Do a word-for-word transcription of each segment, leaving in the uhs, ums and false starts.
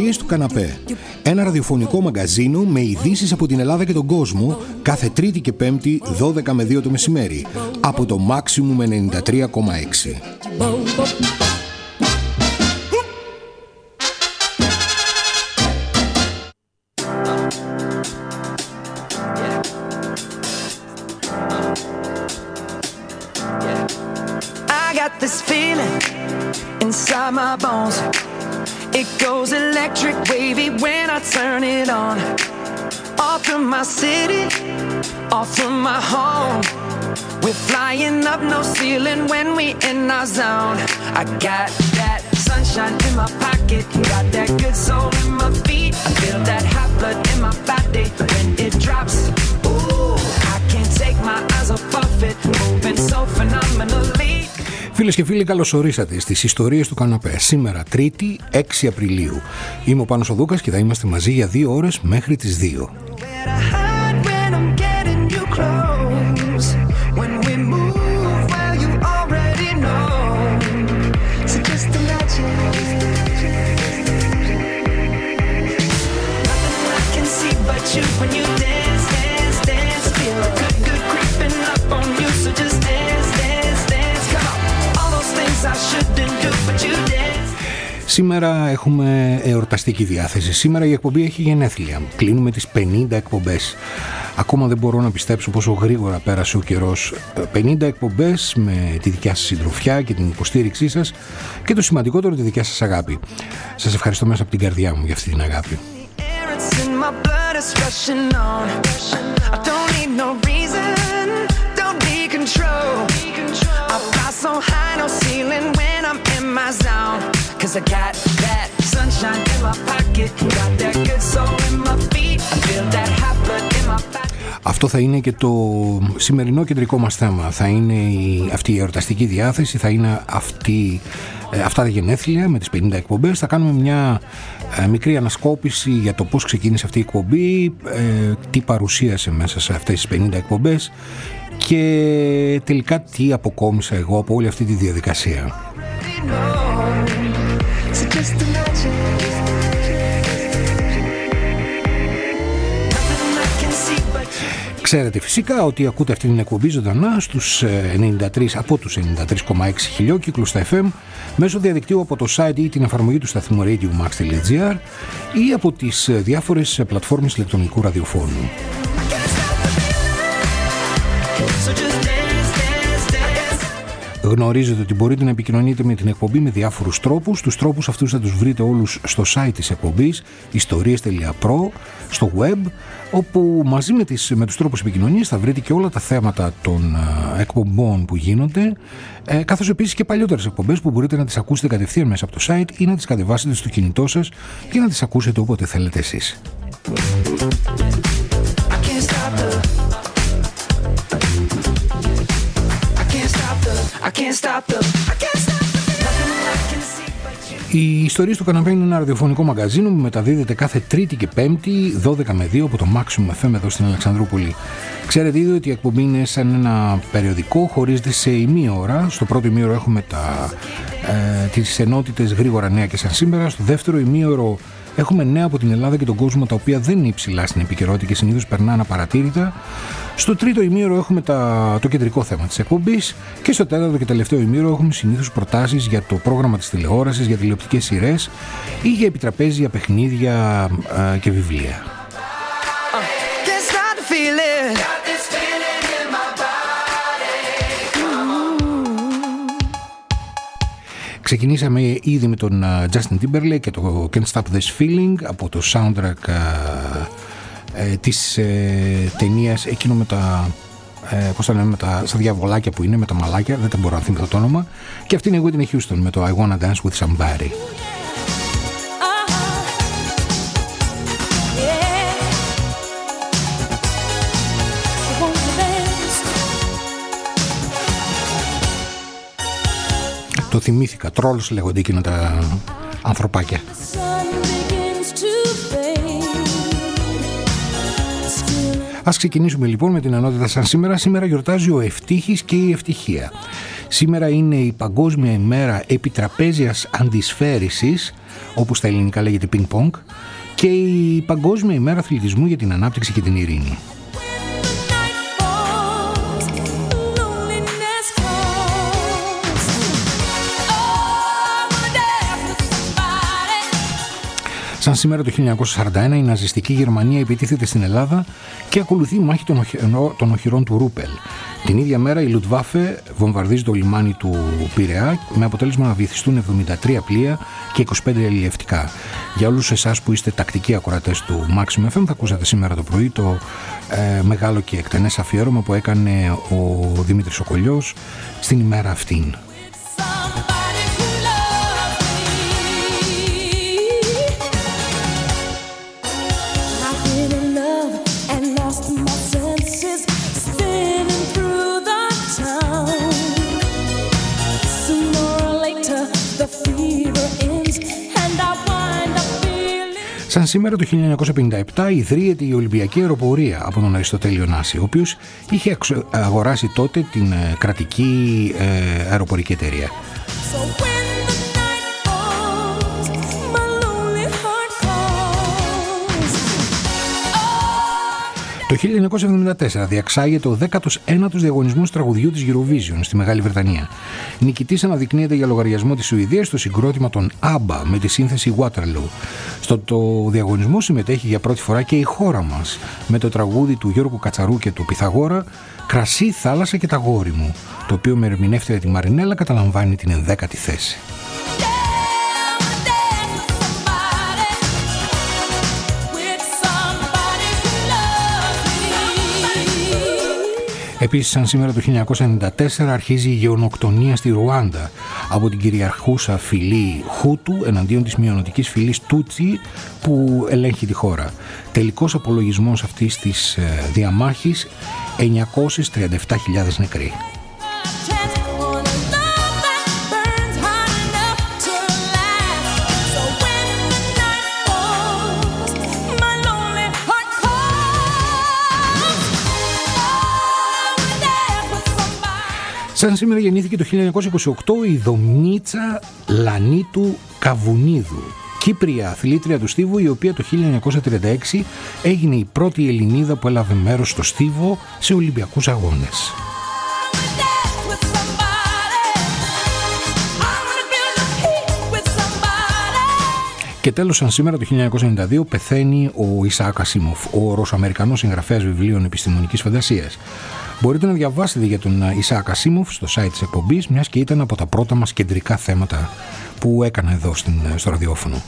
Ιστορίες του καναπέ. Ένα ραδιοφωνικό μαγκαζίνο με ειδήσεις από την Ελλάδα και τον κόσμο κάθε Τρίτη και Πέμπτη δώδεκα με δύο το μεσημέρι από το Maximum ενενήντα τρία κόμμα έξι. This feeling inside my bones, it goes electric wavy when I turn it on. Off from my city, off from my home, we're flying up no ceiling when we in our zone. I got that sunshine in my pocket, got that good soul in my feet. I feel that hot blood in my body when it drops. Ooh, I can't take my eyes off of it, moving so phenomenally. Φίλες και φίλοι, καλώς ορίσατε στις Ιστορίες του καναπέ. Σήμερα Τρίτη, έξι Απριλίου. Είμαι ο Πάνος ο Δούκας και θα είμαστε μαζί για δύο ώρες μέχρι τις δύο. Σήμερα έχουμε εορταστική διάθεση. Σήμερα η εκπομπή έχει γενέθλια. Κλείνουμε τις πενήντα εκπομπές. Ακόμα δεν μπορώ να πιστέψω πόσο γρήγορα πέρασε ο καιρός. πενήντα εκπομπές με τη δικιά σας συντροφιά και την υποστήριξή σας και το σημαντικότερο, τη δικιά σας αγάπη. Σας ευχαριστώ μέσα από την καρδιά μου για αυτή την αγάπη. Cause I got that sunshine in my pocket, got that good soul in my feet, I feel that hot blood in my body. Αυτό θα είναι και το σημερινό κεντρικό μας θέμα. Θα είναι η, αυτή η εορταστική διάθεση, θα είναι αυτή, ε, αυτά τα γενέθλια με τις πενήντα εκπομπές. Θα κάνουμε μια ε, μικρή ανασκόπηση για το πώς ξεκίνησε αυτή η εκπομπή, ε, τι παρουσίασε μέσα σε αυτές τις πενήντα εκπομπές και τελικά τι αποκόμισα εγώ από όλη αυτή τη διαδικασία. Ξέρετε φυσικά ότι ακούτε αυτή την εκπομπή ζωντανά στους ενενήντα τρία, από τους ενενήντα τρία κόμμα έξι χιλιόκυκλους στα εφ εμ μέσω διαδικτύου από το site ή την εφαρμογή του σταθμού radiomax τελεία gr ή από τις διάφορες πλατφόρμες ηλεκτρονικού ραδιοφώνου. Γνωρίζετε ότι μπορείτε να επικοινωνείτε με την εκπομπή με διάφορους τρόπους. Τους τρόπους αυτούς θα τους βρείτε όλους στο site της εκπομπής ιστορίες τελεία προ, στο web, όπου μαζί με, τις, με τους τρόπους επικοινωνίας θα βρείτε και όλα τα θέματα των uh, εκπομπών που γίνονται, ε, καθώς επίσης και παλιότερες εκπομπές που μπορείτε να τις ακούσετε κατευθείαν μέσα από το site ή να τις κατεβάσετε στο κινητό σας και να τις ακούσετε όποτε θέλετε εσείς. Οι Ιστορίες του καναπέ είναι ένα ραδιοφωνικό μαγκαζίνο που μεταδίδεται κάθε Τρίτη και Πέμπτη δώδεκα με δύο από το Maximum εφ εμ εδώ στην Αλεξανδρούπολη. Ξέρετε ήδη ότι η εκπομπή είναι σαν ένα περιοδικό, χωρίζεται σε ημίωρα. Στο πρώτο ημίωρο έχουμε τα, ε, τις ενότητες γρήγορα νέα και σαν σήμερα. Στο δεύτερο ημίωρο έχουμε νέα από την Ελλάδα και τον κόσμο, τα οποία δεν είναι υψηλά στην επικαιρότητα και συνήθως περνάνε απαρατήρητα. Στο τρίτο ημίωρο έχουμε τα, το κεντρικό θέμα της εκπομπής και στο τέταρτο και τελευταίο ημίωρο έχουμε συνήθως προτάσεις για το πρόγραμμα της τηλεόρασης, για τηλεοπτικές σειρές ή για επιτραπέζια, παιχνίδια α, και βιβλία. Ξεκινήσαμε ήδη με τον Justin Timberlake και το Can't Stop This Feeling από το soundtrack ε, της ε, ταινίας, εκείνο με τα, ε, πώς θα λέμε, με τα στα διαβολάκια που είναι, με τα μαλάκια, δεν τα μπορώ να θυμηθώ το όνομα, και αυτή είναι η Whitney Houston με το I Wanna Dance With Somebody. Το θυμήθηκα, τρόλος λέγονται εκείνα τα ανθρωπάκια. Ας ξεκινήσουμε λοιπόν με την ενότητα σαν σήμερα. Σήμερα γιορτάζει ο Ευτύχης και η Ευτυχία. Σήμερα είναι η Παγκόσμια ημέρα επιτραπέζιας αντισφαίρισης, όπου στα ελληνικά λέγεται πινκ-πονγκ, και η Παγκόσμια ημέρα αθλητισμού για την ανάπτυξη και την ειρήνη. Σαν σήμερα το χίλια εννιακόσια σαράντα ένα η ναζιστική Γερμανία επιτίθεται στην Ελλάδα και ακολουθεί η μάχη των, οχυ... των οχυρών του Ρούπελ. Την ίδια μέρα η Λουτβάφε βομβαρδίζει το λιμάνι του Πειραιά με αποτέλεσμα να βυθιστούν εβδομήντα τρία πλοία και είκοσι πέντε αλλιευτικά. Για όλους εσάς που είστε τακτικοί ακροατές του Maximum εφ εμ, θα ακούσατε σήμερα το πρωί το ε, μεγάλο και εκτενές αφιέρωμα που έκανε ο Δημήτρης Οκολιός στην ημέρα αυτήν. Σαν σήμερα το χίλια εννιακόσια πενήντα επτά ιδρύεται η Ολυμπιακή Αεροπορία από τον Αριστοτέλειο Νάση, ο οποίος είχε αγοράσει τότε την κρατική ε, αεροπορική εταιρεία. Το χίλια εννιακόσια εβδομήντα τέσσερα διαξάγεται ο δέκατος ένατος διαγωνισμός τραγουδιού της Eurovision στη Μεγάλη Βρετανία. Νικητής αναδεικνύεται για λογαριασμό της Σουηδίας στο συγκρότημα των ABBA με τη σύνθεση Waterloo. Στο το διαγωνισμό συμμετέχει για πρώτη φορά και η χώρα μας με το τραγούδι του Γιώργου Κατσαρού και του Πυθαγόρα «Κρασί, θάλασσα και τα γόρι μου», το οποίο με ερμηνεύτρια τη Μαρινέλα καταλαμβάνει την ενδέκατη θέση. Επίσης, σαν σήμερα το χίλια εννιακόσια ενενήντα τέσσερα αρχίζει η γεωνοκτονία στη Ρουάντα από την κυριαρχούσα φυλή Χούτου εναντίον της μειονοτικής φυλής Τούτσι που ελέγχει τη χώρα. Τελικός απολογισμός αυτής της διαμάχης, εννιακόσιες τριάντα επτά χιλιάδες νεκροί. Σαν σήμερα γεννήθηκε το χίλια εννιακόσια είκοσι οκτώ η Δομνίτσα Λανίτου Καβουνίδου, Κύπρια αθλήτρια του στίβου, η οποία το χίλια εννιακόσια τριάντα έξι έγινε η πρώτη Ελληνίδα που έλαβε μέρος στο στίβο σε Ολυμπιακούς αγώνες. Και τέλος, σαν σήμερα το χίλια εννιακόσια ενενήντα δύο πεθαίνει ο Ισαάκ Ασίμοφ, ο Ρωσοαμερικανός συγγραφέας βιβλίων επιστημονικής φαντασίας. Μπορείτε να διαβάσετε για τον Ισαάκ Ασίμοφ στο site της εκπομπής, μιας και ήταν από τα πρώτα μας κεντρικά θέματα που έκανα εδώ στην, στο ραδιόφωνο.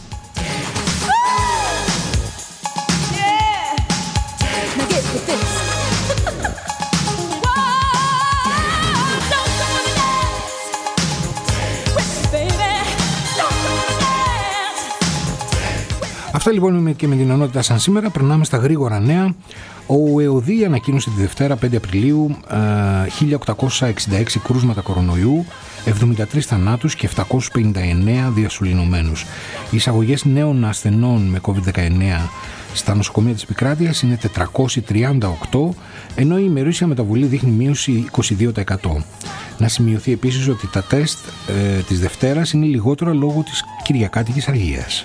Αυτά λοιπόν και με την ενότητα σαν σήμερα. Περνάμε στα γρήγορα νέα. Ο ΕΟΔΗ ανακοίνωσε τη Δευτέρα πέντε Απριλίου ε, χίλια οκτακόσια εξήντα έξι κρούσματα κορονοϊού, εβδομήντα τρεις θανάτους και επτακόσιους πενήντα εννέα διασωληνωμένους. Οι εισαγωγές νέων ασθενών με κόβιντ δεκαεννέα στα νοσοκομεία της επικράτειας είναι τετρακόσιοι τριάντα οκτώ, ενώ η ημερήσια μεταβολή δείχνει μείωση είκοσι δύο τοις εκατό. Να σημειωθεί επίσης ότι τα τεστ ε, της Δευτέρας είναι λιγότερα λόγω της Κυριακάτικης Αργίας.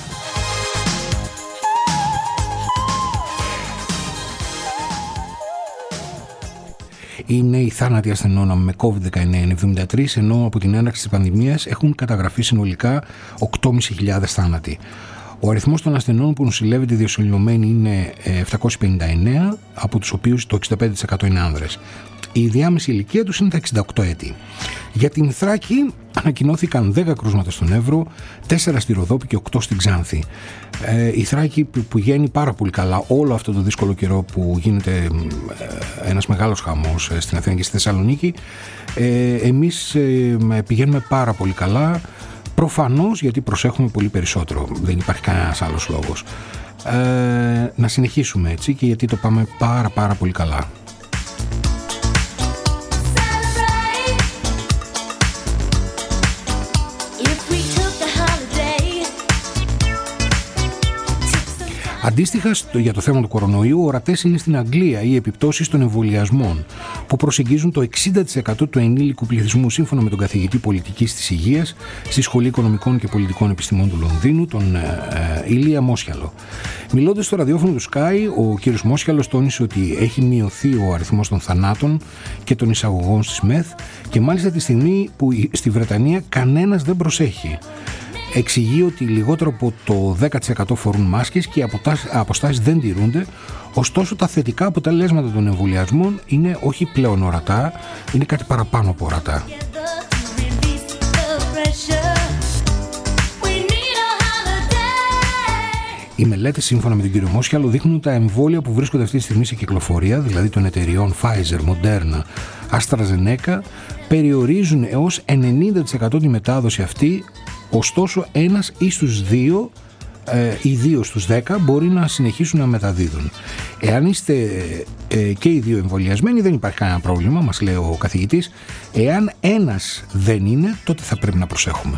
Οι νέοι θάνατοι ασθενών με κόβιντ δεκαεννέα είναι εβδομήντα τρεις, ενώ από την έναρξη της πανδημίας έχουν καταγραφεί συνολικά οκτώ χιλιάδες πεντακόσιοι θάνατοι. Ο αριθμός των ασθενών που νοσηλεύεται διασωληνωμένοι είναι επτακόσιοι πενήντα εννέα, από τους οποίους το εξήντα πέντε τοις εκατό είναι άνδρες. Η διάμεση ηλικία τους είναι τα εξήντα οκτώ έτη. Για την Θράκη ανακοινώθηκαν δέκα κρούσματα στον Εύρο, τέσσερα στη Ροδόπη και οκτώ στην Ξάνθη. Ε, η Θράκη που πηγαίνει πάρα πολύ καλά όλο αυτό το δύσκολο καιρό που γίνεται ε, ένας μεγάλος χαμός ε, στην Αθήνα και στη Θεσσαλονίκη. Ε, εμείς ε, πηγαίνουμε πάρα πολύ καλά, προφανώς γιατί προσέχουμε πολύ περισσότερο. Δεν υπάρχει κανένας άλλος λόγος. Ε, να συνεχίσουμε έτσι και γιατί το πάμε πάρα πάρα πολύ καλά. Αντίστοιχα, για το θέμα του κορονοϊού, ορατές είναι στην Αγγλία οι επιπτώσεις των εμβολιασμών, που προσεγγίζουν το εξήντα τοις εκατό του ενήλικου πληθυσμού, σύμφωνα με τον καθηγητή πολιτικής της υγείας στη Σχολή Οικονομικών και Πολιτικών Επιστημών του Λονδίνου, τον ε, ε, Ηλία Μόσχαλο. Μιλώντας στο ραδιόφωνο του Sky, ο κ. Μόσχαλος τόνισε ότι έχει μειωθεί ο αριθμός των θανάτων και των εισαγωγών στις ΜΕΘ, και μάλιστα τη στιγμή που στη Βρετανία κανένας δεν προσέχει. Εξηγεί ότι λιγότερο από το δέκα τοις εκατό φορούν μάσκες και οι αποστάσεις δεν τηρούνται, ωστόσο τα θετικά αποτελέσματα των εμβολιασμών είναι όχι πλέον ορατά, είναι κάτι παραπάνω από ορατά. Οι μελέτες, σύμφωνα με τον κύριο Μόσχαλο, δείχνουν ότι τα εμβόλια που βρίσκονται αυτή τη στιγμή σε κυκλοφορία, δηλαδή των εταιριών Pfizer, Moderna, AstraZeneca, περιορίζουν έως ενενήντα τοις εκατό τη μετάδοση αυτή, ωστόσο ένας ή στους δύο ε, ή δύο στους δέκα μπορεί να συνεχίσουν να μεταδίδουν. Εάν είστε ε, και οι δύο εμβολιασμένοι, δεν υπάρχει κανένα πρόβλημα, μας λέει ο καθηγητής. Εάν ένας δεν είναι, τότε θα πρέπει να προσέχουμε.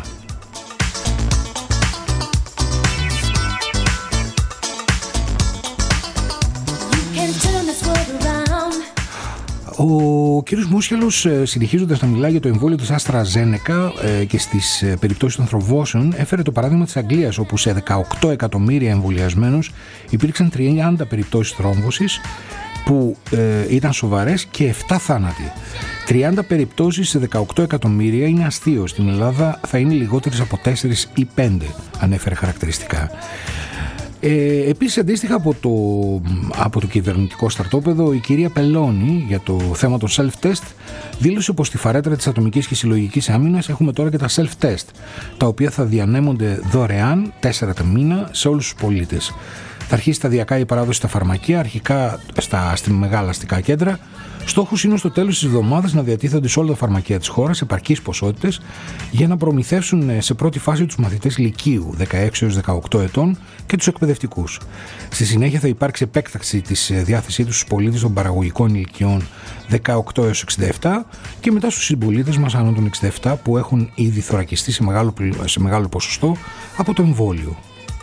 Ο κύριος Μόσχαλος, συνεχίζοντας να μιλάει για το εμβόλιο της AstraZeneca και στις περιπτώσεις των θρομβώσεων, έφερε το παράδειγμα της Αγγλίας, όπου σε δεκαοκτώ εκατομμύρια εμβολιασμένους υπήρξαν τριάντα περιπτώσεις θρόμβωσης που ε, ήταν σοβαρές και επτά θάνατοι. τριάντα περιπτώσεις σε δεκαοκτώ εκατομμύρια είναι αστείο. Στην Ελλάδα θα είναι λιγότερες από τέσσερα ή πέντε, ανέφερε χαρακτηριστικά. Ε, επίσης, αντίστοιχα από το, από το κυβερνητικό στρατόπεδο, η κυρία Πελώνη, για το θέμα των self-test, δήλωσε πως στη φαρέτρα της ατομικής και συλλογικής άμυνας έχουμε τώρα και τα self-test, τα οποία θα διανέμονται δωρεάν τέσσερα τα μήνα σε όλους τους πολίτες. Θα αρχίσει σταδιακά η παράδοση στα φαρμακεία, αρχικά στα, στα μεγάλα αστικά κέντρα. Στόχος είναι στο τέλος της εβδομάδας να διατίθενται σε όλα τα φαρμακεία της χώρας σε επαρκείς ποσότητες για να προμηθεύσουν σε πρώτη φάση τους μαθητές λυκείου δεκαέξι έως δεκαοκτώ ετών και τους εκπαιδευτικούς. Στη συνέχεια θα υπάρξει επέκταξη της διάθεσή τους στους πολίτες των παραγωγικών ηλικιών δεκαοκτώ έως εξήντα επτά και μετά στους συμπολίτες μας άνω των εξήντα επτά που έχουν ήδη θωρακιστεί σε μεγάλο, σε μεγάλο ποσοστό από το εμβόλιο.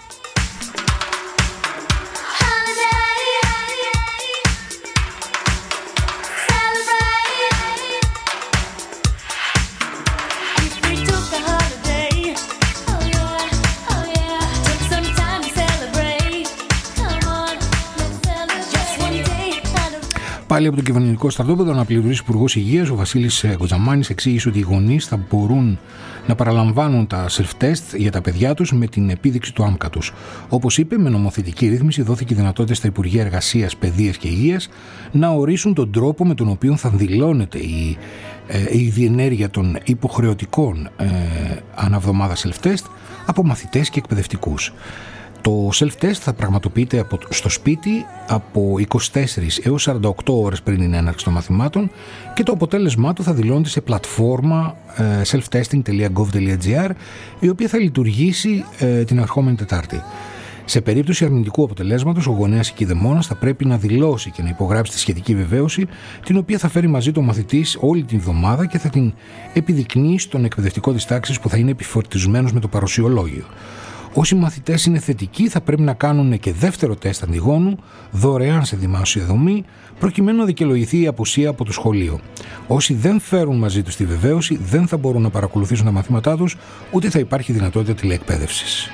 Πάλι από το κυβερνητικό στρατόπεδο, ο αναπληρωτής Υπουργός Υγείας, ο Βασίλης Κοτζαμάνης, εξήγησε ότι οι γονείς θα μπορούν να παραλαμβάνουν τα self-test για τα παιδιά τους με την επίδειξη του άμκα τους. Όπως είπε, με νομοθετική ρύθμιση δόθηκε δυνατότητα στα Υπουργεία Εργασίας, Παιδείας και Υγείας να ορίσουν τον τρόπο με τον οποίο θα δηλώνεται η, ε, η διενέργεια των υποχρεωτικών ε, αναβδομάδα self-test από μαθητές και εκπαιδευτικούς. Το self-test θα πραγματοποιείται στο σπίτι από είκοσι τέσσερις έως σαράντα οκτώ ώρες πριν την έναρξη των μαθημάτων και το αποτέλεσμά του θα δηλώνεται σε πλατφόρμα self-testing τελεία gov τελεία gr, η οποία θα λειτουργήσει την ερχόμενη Τετάρτη. Σε περίπτωση αρνητικού αποτελέσματος, ο γονέας ή κηδεμόνας θα πρέπει να δηλώσει και να υπογράψει τη σχετική βεβαίωση, την οποία θα φέρει μαζί του ο μαθητής όλη την εβδομάδα και θα την επιδεικνύει στον εκπαιδευτικό της τάξης που θα είναι επιφορτισμένος με το παρουσιολόγιο. Όσοι μαθητές είναι θετικοί θα πρέπει να κάνουν και δεύτερο τεστ αντιγόνου δωρεάν σε δημόσια δομή προκειμένου να δικαιολογηθεί η απουσία από το σχολείο. Όσοι δεν φέρουν μαζί τους τη βεβαίωση δεν θα μπορούν να παρακολουθήσουν τα μαθήματά τους, ούτε θα υπάρχει δυνατότητα τηλεεκπαίδευσης.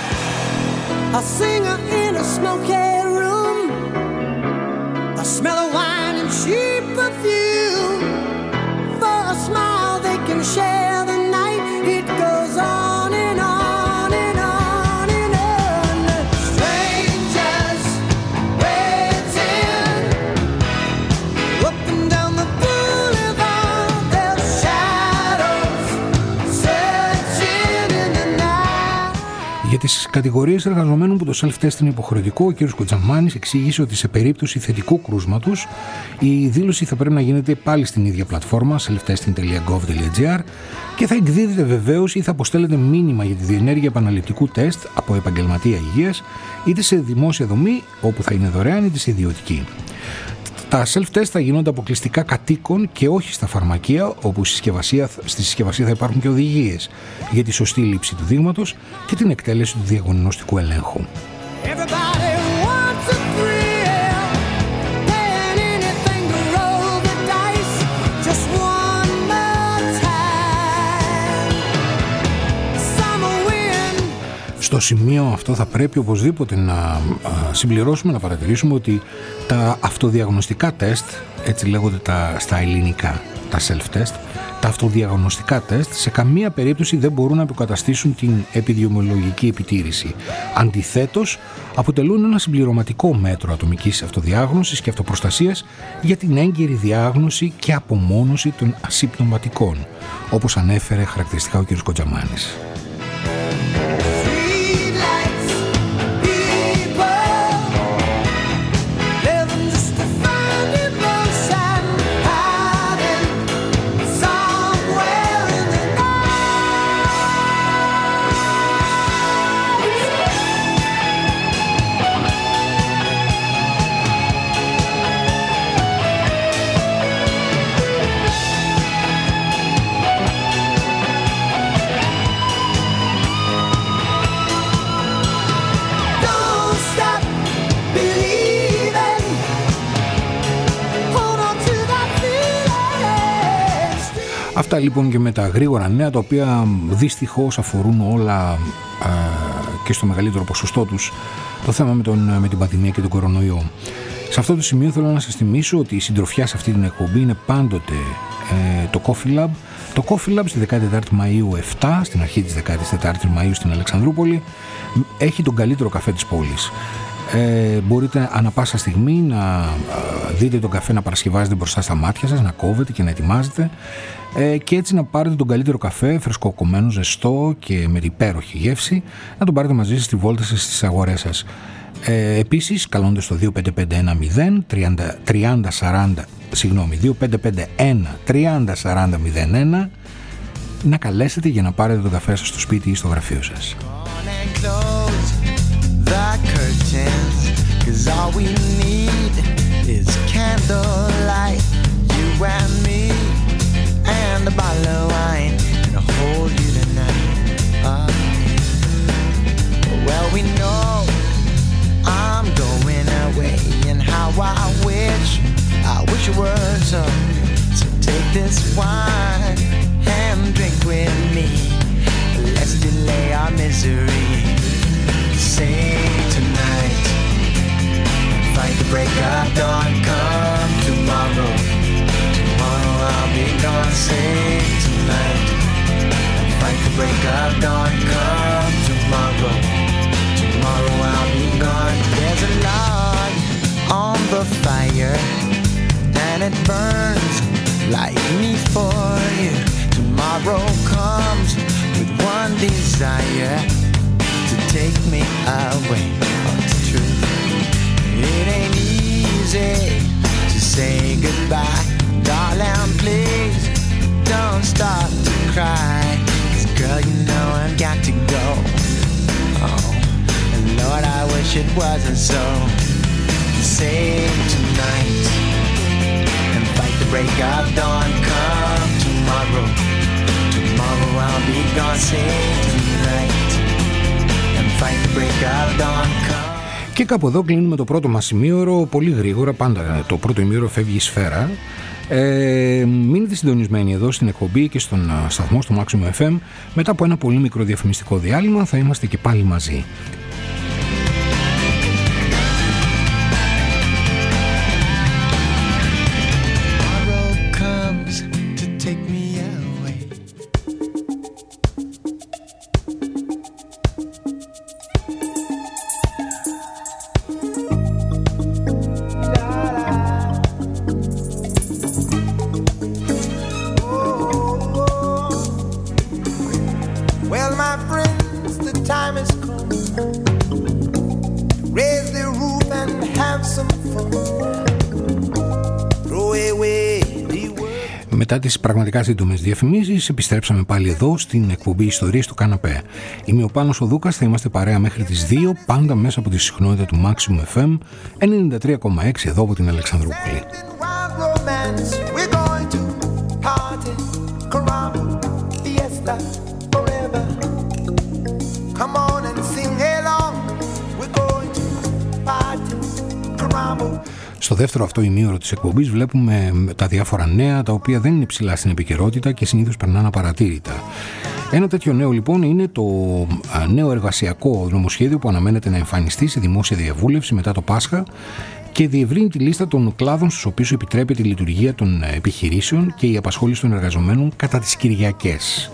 Για τις κατηγορίες εργαζομένων που το self-test είναι υποχρεωτικό, ο κ. Κοτζαμάνης εξήγησε ότι σε περίπτωση θετικού κρούσματος η δήλωση θα πρέπει να γίνεται πάλι στην ίδια πλατφόρμα self-testing τελεία gov τελεία gr και θα εκδίδεται βεβαίωση ή θα αποστέλλεται μήνυμα για τη διενέργεια επαναληπτικού τεστ από επαγγελματία υγείας είτε σε δημόσια δομή όπου θα είναι δωρεάν είτε σε ιδιωτική. Τα self-test θα γίνονται αποκλειστικά κατοίκων και όχι στα φαρμακεία, όπου στη συσκευασία, στη συσκευασία θα υπάρχουν και οδηγίες για τη σωστή λήψη του δείγματος και την εκτέλεση του διαγνωστικού ελέγχου. Everybody Στο σημείο αυτό θα πρέπει οπωσδήποτε να συμπληρώσουμε, να παρατηρήσουμε ότι τα αυτοδιαγνωστικά τεστ, έτσι λέγονται τα, στα ελληνικά, τα self-test, τα αυτοδιαγνωστικά τεστ σε καμία περίπτωση δεν μπορούν να αποκαταστήσουν την επιδημιολογική επιτήρηση. Αντιθέτως, αποτελούν ένα συμπληρωματικό μέτρο ατομικής αυτοδιάγνωσης και αυτοπροστασίας για την έγκαιρη διάγνωση και απομόνωση των ασυμπτωματικών, όπως ανέφερε χαρακτηριστικά ο κ. Κοντζαμάνης. Αυτά λοιπόν και με τα γρήγορα νέα, τα οποία δυστυχώς αφορούν όλα α, και στο μεγαλύτερο ποσοστό τους το θέμα με, τον, με την πανδημία και τον κορονοϊό. Σε αυτό το σημείο θέλω να σας θυμίσω ότι η συντροφιά σε αυτή την εκπομπή είναι πάντοτε ε, το Coffee Lab. Το Coffee Lab στη δεκάτη τέταρτη Μαΐου επτά, στην αρχή της δεκάτη τέταρτη Μαΐου στην Αλεξανδρούπολη, έχει τον καλύτερο καφέ της πόλης. Ε, μπορείτε ανα πάσα στιγμή να ε, δείτε τον καφέ να παρασκευάζεται μπροστά στα μάτια σας, να κόβετε και να ετοιμάζετε, ε, και έτσι να πάρετε τον καλύτερο καφέ, φρεσκοκομμένο, ζεστό και με υπέροχη γεύση, να τον πάρετε μαζί σας στη βόλτα σας στις αγορές σας. Ε, επίσης, καλώντας στο δύο πέντε πέντε ένα μηδέν τριάντα σαράντα, συγγνώμη, δύο πέντε πέντε ένα τριάντα σαράντα μηδέν ένα, να καλέσετε για να πάρετε τον καφέ σας στο σπίτι ή στο γραφείο σας. The curtains, 'cause all we need is candlelight, you and me, and a bottle of wine, and I'll hold you tonight. Uh, well, we know I'm going away, and how I wish, I wish it were so. So take this wine and drink with me. Let's delay our misery. Say tonight, fight the break of dawn, come tomorrow. Tomorrow I'll be gone. Say tonight, fight the break of dawn, come tomorrow. Tomorrow I'll be gone. There's a log on the fire, and it burns like me for you. Tomorrow comes with one desire, to take me away. Oh, it's true. It ain't easy to say goodbye. Darling, please don't start to cry. 'Cause girl, you know I've got to go. Oh, and Lord, I wish it wasn't so. Save tonight and fight the break of dawn. Come tomorrow. Tomorrow I'll be gone. Save tonight. Και κάπου εδώ κλείνουμε το πρώτο μας ημίωρο πολύ γρήγορα. Πάντα το πρώτο ημίωρο φεύγει η σφαίρα. Ε, μείνετε συντονισμένοι εδώ στην εκπομπή και στον σταθμό, στο Maximum εφ εμ. Μετά από ένα πολύ μικρό διαφημιστικό διάλειμμα θα είμαστε και πάλι μαζί. Μετά τις πραγματικά σύντομες διαφημίσεις, επιστρέψαμε πάλι εδώ στην εκπομπή Ιστορίες στο Καναπέ. Είμαι ο Πάνος ο Δούκας, θα είμαστε παρέα μέχρι τις δύο, πάντα μέσα από τη συχνότητα του Maximum εφ εμ ενενήντα τρία κόμμα έξι εδώ από την Αλεξανδρούπολη. Στο δεύτερο αυτό ημίωρο της εκπομπής βλέπουμε τα διάφορα νέα, τα οποία δεν είναι ψηλά στην επικαιρότητα και συνήθως περνάνε απαρατήρητα. Ένα τέτοιο νέο λοιπόν είναι το νέο εργασιακό νομοσχέδιο που αναμένεται να εμφανιστεί σε δημόσια διαβούλευση μετά το Πάσχα και διευρύνει τη λίστα των κλάδων στους οποίους επιτρέπεται η λειτουργία των επιχειρήσεων και η απασχόληση των εργαζομένων κατά τις Κυριακές.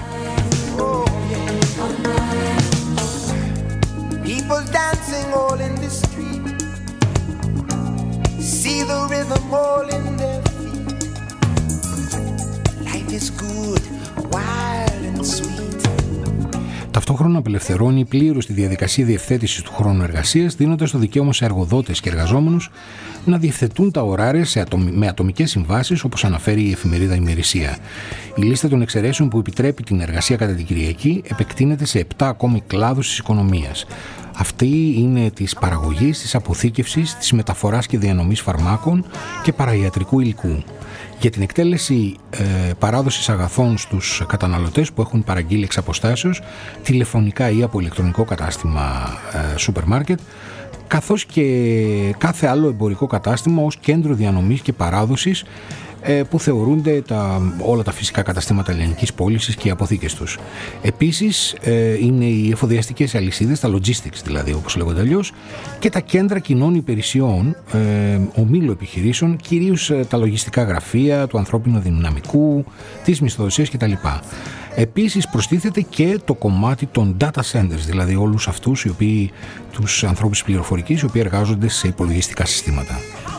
Ταυτόχρονα απελευθερώνει πλήρως τη διαδικασία διευθέτησης του χρόνου εργασίας, δίνοντας το δικαίωμα σε εργοδότες και εργαζόμενους να διευθετούν τα ωράρια σε ατομ... με ατομικές συμβάσεις, όπως αναφέρει η εφημερίδα Ημερησία. Η λίστα των εξαιρέσεων που επιτρέπει την εργασία κατά την Κυριακή επεκτείνεται σε επτά ακόμη κλάδους της οικονομίας. Αυτή είναι της παραγωγής, της αποθήκευσης, της μεταφοράς και διανομής φαρμάκων και παραϊατρικού υλικού. Για την εκτέλεση ε, παράδοσης αγαθών στους καταναλωτές που έχουν παραγγείλει εξ αποστάσεως, τηλεφωνικά ή από ηλεκτρονικό κατάστημα ε, σούπερ μάρκετ, καθώς και κάθε άλλο εμπορικό κατάστημα ως κέντρο διανομής και παράδοσης ε, που θεωρούνται τα, όλα τα φυσικά καταστήματα ελληνικής πώλησης και οι αποθήκες τους. Επίσης ε, είναι οι εφοδιαστικές αλυσίδες, τα logistics δηλαδή όπως λέγονται αλλιώς, και τα κέντρα κοινών υπηρεσιών, ε, ομίλου επιχειρήσεων, κυρίως ε, τα λογιστικά γραφεία, του ανθρώπινου δυναμικού, της μισθοδοσίας κτλ. Επίσης προστίθεται και το κομμάτι των data centers, δηλαδή όλους αυτούς οι οποίοι, τους ανθρώπους της πληροφορικής, οι οποίοι εργάζονται σε υπολογιστικά συστήματα.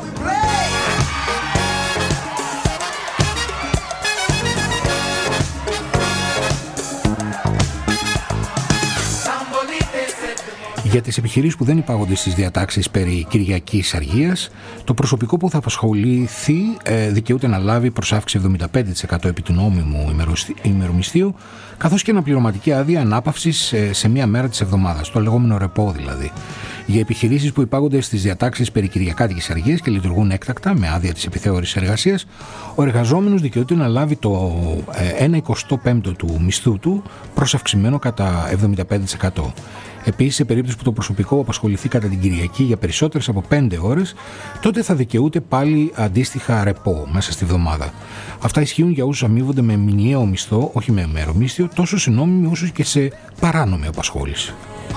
Για τις επιχειρήσεις που δεν υπάγονται στις διατάξεις περί Κυριακής Αργίας, το προσωπικό που θα απασχοληθεί ε, δικαιούται να λάβει προσάυξη εβδομήντα πέντε τοις εκατό επί του νόμιμου ημερομισθίου, καθώς και αναπληρωματική άδεια ανάπαυσης σε, σε μία μέρα της εβδομάδας, το λεγόμενο ρεπό δηλαδή. Για επιχειρήσεις που υπάγονται στις διατάξεις περί Κυριακάτικης Αργίας και λειτουργούν έκτακτα με άδεια της επιθεώρησης εργασίας, ο εργαζόμενος δικαιούται να λάβει το ε, ένα εικοστό πέμπτο του μισθού του προσαυξημένο κατά εβδομήντα πέντε τοις εκατό. Επίσης, σε περίπτωση που το προσωπικό απασχοληθεί κατά την Κυριακή για περισσότερες από πέντε ώρες, τότε θα δικαιούται πάλι αντίστοιχα ρεπό μέσα στη βδομάδα. Αυτά ισχύουν για όσους αμείβονται με μηνιαίο μισθό, όχι με μερομίσθιο, τόσο σε νόμιμη όσο και σε παράνομη απασχόληση.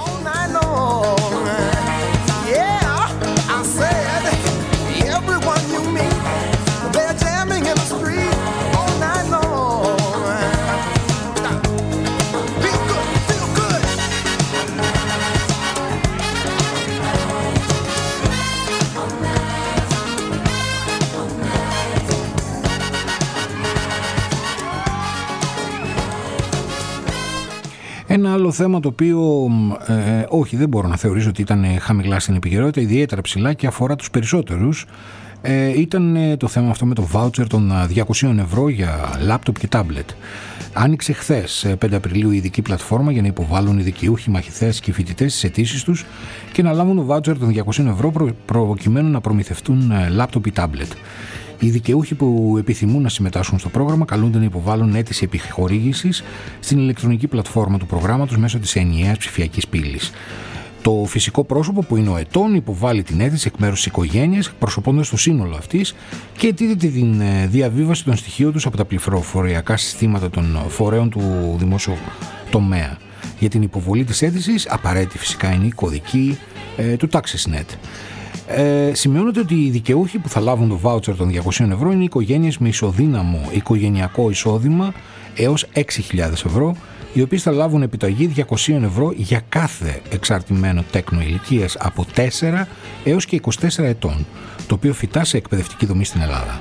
Ένα άλλο θέμα το οποίο ε, όχι δεν μπορώ να θεωρήσω ότι ήταν χαμηλά στην επικαιρότητα, ιδιαίτερα ψηλά και αφορά τους περισσότερους, ε, ήταν το θέμα αυτό με το voucher των διακοσίων ευρώ για λάπτοπ και τάμπλετ. Άνοιξε χθες πέντε Απριλίου η ειδική πλατφόρμα για να υποβάλουν οι δικαιούχοι, μαθητές και φοιτητές τις αιτήσεις τους και να λάβουν voucher των διακοσίων ευρώ προ, προκειμένου να προμηθευτούν λάπτοπ ή τάμπλετ. Οι δικαιούχοι που επιθυμούν να συμμετάσχουν στο πρόγραμμα καλούνται να υποβάλουν αίτηση επιχορήγησης στην ηλεκτρονική πλατφόρμα του προγράμματος μέσω της ενιαίας ψηφιακής πύλης. Το φυσικό πρόσωπο που είναι ο ετών υποβάλλει την αίτηση εκ μέρους της οικογένειας, εκπροσωπώντας το σύνολο αυτής και αιτείται την διαβίβαση των στοιχείων τους από τα πληροφοριακά συστήματα των φορέων του δημόσιου τομέα. Για την υποβολή της αίτησης απαραίτητη φυσικά είναι η κωδική ε, του TaxisNet. Ε, σημειώνεται ότι οι δικαιούχοι που θα λάβουν το βάουτσερ των διακοσίων ευρώ είναι οι οικογένειες με ισοδύναμο οικογενειακό εισόδημα έως έξι χιλιάδες ευρώ, οι οποίες θα λάβουν επιταγή διακόσια ευρώ για κάθε εξαρτημένο τέκνο ηλικίας από τέσσερα έως και είκοσι τέσσερα ετών, το οποίο φυτά σε εκπαιδευτική δομή στην Ελλάδα.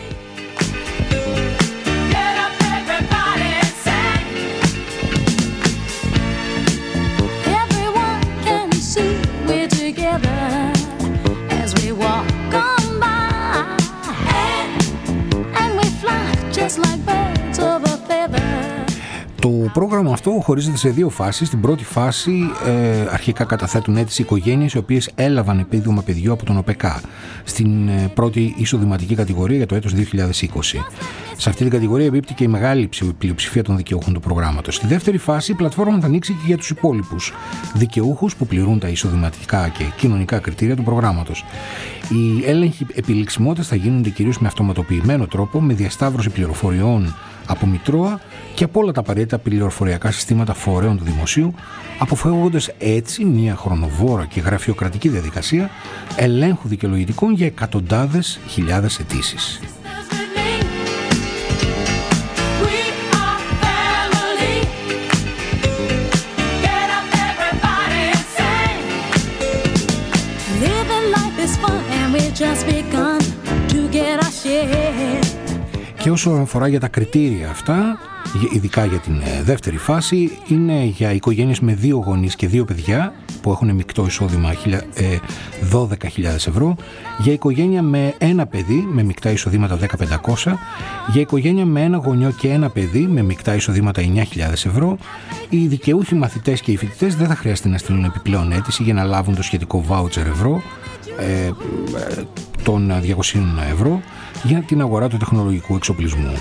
Το πρόγραμμα αυτό χωρίζεται σε δύο φάσεις. Στην πρώτη φάση ε, αρχικά καταθέτουν αίτηση οικογένειες οι οποίες έλαβαν επίδομα παιδιού από τον ΟΠΕΚΑ στην ε, πρώτη εισοδηματική κατηγορία για το έτος δύο χιλιάδες είκοσι. Σε αυτή την κατηγορία εμπίπτει και η μεγάλη πλειοψηφία των δικαιούχων του προγράμματος. Στη δεύτερη φάση η πλατφόρμα θα ανοίξει και για τους υπόλοιπους δικαιούχους που πληρούν τα εισοδηματικά και κοινωνικά κριτήρια του προγράμματος. Οι έλεγχοι επιλεξιμότητας θα γίνονται κυρίως με αυτοματοποιημένο τρόπο, με διασταύρωση πληροφοριών από μητρώα και από όλα τα απαραίτητα τα πληροφοριακά συστήματα φορέων του δημοσίου, αποφεύγοντας έτσι μια χρονοβόρα και γραφειοκρατική διαδικασία ελέγχου δικαιολογητικών για εκατοντάδες χιλιάδες αιτήσεις. Και όσο αφορά για τα κριτήρια αυτά, ειδικά για την δεύτερη φάση, είναι για οικογένειες με δύο γονείς και δύο παιδιά που έχουν μεικτό εισόδημα δώδεκα χιλιάδες ευρώ, για οικογένεια με ένα παιδί με μεικτά εισοδήματα δέκα χιλιάδες πεντακόσια, για οικογένεια με ένα γονιό και ένα παιδί με μεικτά εισοδήματα εννιά χιλιάδες ευρώ. Οι δικαιούχοι μαθητές και οι φοιτητές δεν θα χρειαστεί να στείλουν επιπλέον αίτηση για να λάβουν το σχετικό βάουτσερ ευρώ ε, των διακόσια ευρώ για την αγορά του τεχνολογικού εξοπλισμού.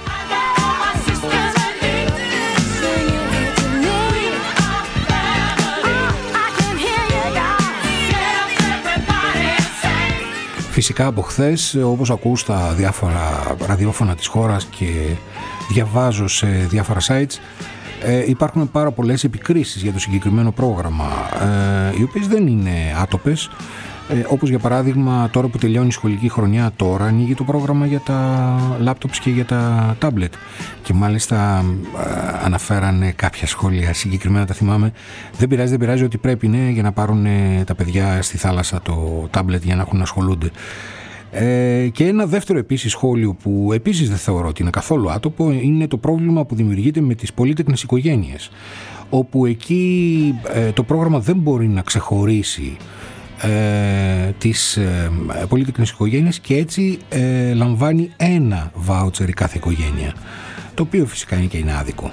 Φυσικά από χθες, όπως ακούω στα διάφορα ραδιόφωνα της χώρας και διαβάζω σε διάφορα sites, ε, υπάρχουν πάρα πολλές επικρίσεις για το συγκεκριμένο πρόγραμμα, ε, οι οποίες δεν είναι άτοπες. Ε, όπως για παράδειγμα, τώρα που τελειώνει η σχολική χρονιά, τώρα ανοίγει το πρόγραμμα για τα laptops και για τα tablet. Και μάλιστα ε, αναφέρανε κάποια σχόλια, συγκεκριμένα τα θυμάμαι. Δεν πειράζει, δεν πειράζει, ότι πρέπει ναι, για να πάρουν ε, τα παιδιά στη θάλασσα το tablet για να έχουν να ασχολούνται. Ε, και ένα δεύτερο επίσης σχόλιο που επίσης δεν θεωρώ ότι είναι καθόλου άτοπο είναι το πρόβλημα που δημιουργείται με τις πολύτεκνες οικογένειες, όπου εκεί ε, το πρόγραμμα δεν μπορεί να ξεχωρίσει Ε, τις ε, πολύτεκνες οικογένειες και έτσι ε, λαμβάνει ένα βάουτσερ η κάθε οικογένεια, το οποίο φυσικά είναι και είναι άδικο.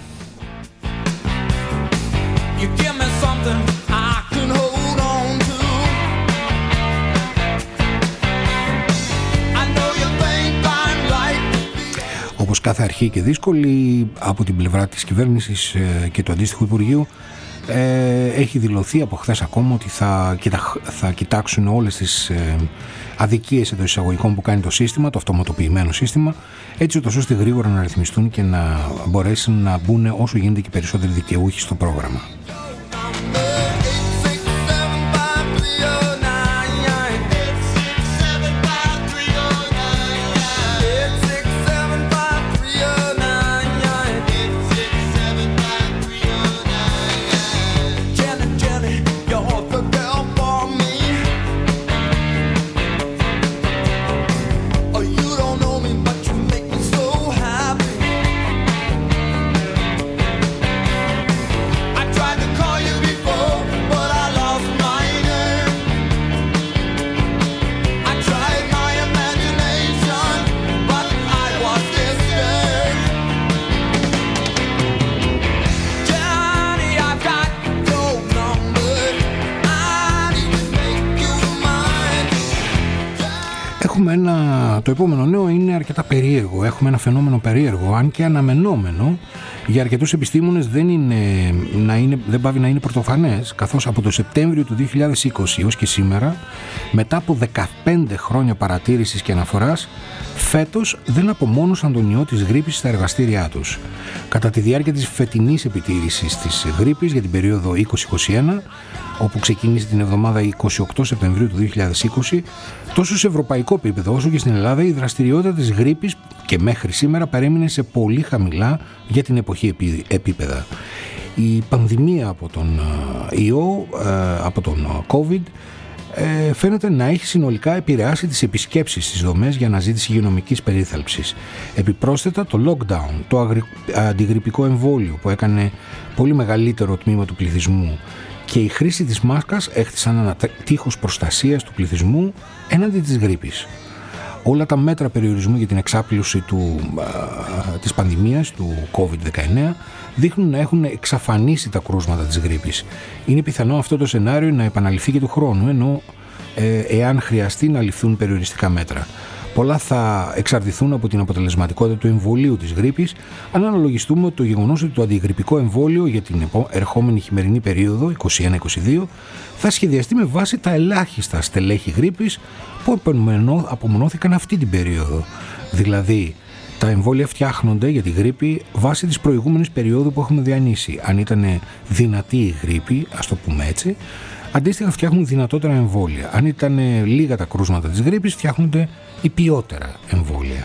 Όπως κάθε αρχή και δύσκολη, από την πλευρά της κυβέρνησης ε, και του αντίστοιχου Υπουργείου, Ε, έχει δηλωθεί από χθες ακόμα ότι θα, κοιτα, θα κοιτάξουν όλες τις ε, αδικίες εντός εισαγωγικών που κάνει το σύστημα, το αυτοματοποιημένο σύστημα, έτσι ώστε γρήγορα να ρυθμιστούν και να μπορέσουν να μπουν όσο γίνεται και περισσότεροι δικαιούχοι στο πρόγραμμα. Ένα, το επόμενο νέο είναι αρκετά περίεργο. Έχουμε ένα φαινόμενο περίεργο, αν και αναμενόμενο. Για αρκετούς επιστήμονες δεν, είναι, να είναι, δεν πάβει να είναι πρωτοφανές, καθώς από το Σεπτέμβριο του δύο χιλιάδες είκοσι έως και σήμερα, μετά από δεκαπέντε χρόνια παρατήρησης και αναφοράς, φέτος δεν απομόνωσαν τον ιό της γρίπης στα εργαστήριά τους. Κατά τη διάρκεια της φετινής επιτήρησης της γρίπης για την περίοδο είκοσι είκοσι ένα, όπου ξεκίνησε την εβδομάδα εικοστή όγδοη Σεπτεμβρίου του δύο χιλιάδες είκοσι, τόσο σε ευρωπαϊκό επίπεδο όσο και στην Ελλάδα η δραστηριότητα της γρίπης και μέχρι σήμερα παρέμεινε σε πολύ χαμηλά για την εποχή επίπεδα. Η πανδημία από τον ιό, από τον COVID, φαίνεται να έχει συνολικά επηρεάσει τις επισκέψεις στις δομές για αναζήτηση υγειονομικής περίθαλψης. Επιπρόσθετα, το lockdown, το αντιγρυπικό εμβόλιο που έκανε πολύ μεγαλύτερο τμήμα του πληθυσμού και η χρήση της μάσκας έχτισαν ένα τείχος προστασίας του πληθυσμού έναντι της γρίπης. Όλα τα μέτρα περιορισμού για την εξάπλωση του, α, της πανδημίας του κόβιντ δεκαεννέα δείχνουν να έχουν εξαφανίσει τα κρούσματα της γρίπης. Είναι πιθανό αυτό το σενάριο να επαναληφθεί και του χρόνου, ενώ ε, εάν χρειαστεί να ληφθούν περιοριστικά μέτρα. Πολλά θα εξαρτηθούν από την αποτελεσματικότητα του εμβολίου της γρίπης, αν αναλογιστούμε ότι το γεγονός ότι το αντιγρυπικό εμβόλιο για την ερχόμενη χειμερινή περίοδο είκοσι ένα είκοσι δύο θα σχεδιαστεί με βάση τα ελάχιστα στελέχη γρίπης που απομονώθηκαν αυτή την περίοδο. Δηλαδή Τα εμβόλια φτιάχνονται για τη γρίπη βάσει της προηγούμενης περίοδου που έχουμε διανύσει. Αν ήταν δυνατή η γρίπη, ας το πούμε έτσι, αντίστοιχα φτιάχνουν δυνατότερα εμβόλια. Αν ήταν λίγα τα κρούσματα της γρίπης, φτιάχνονται υπιότερα εμβόλια.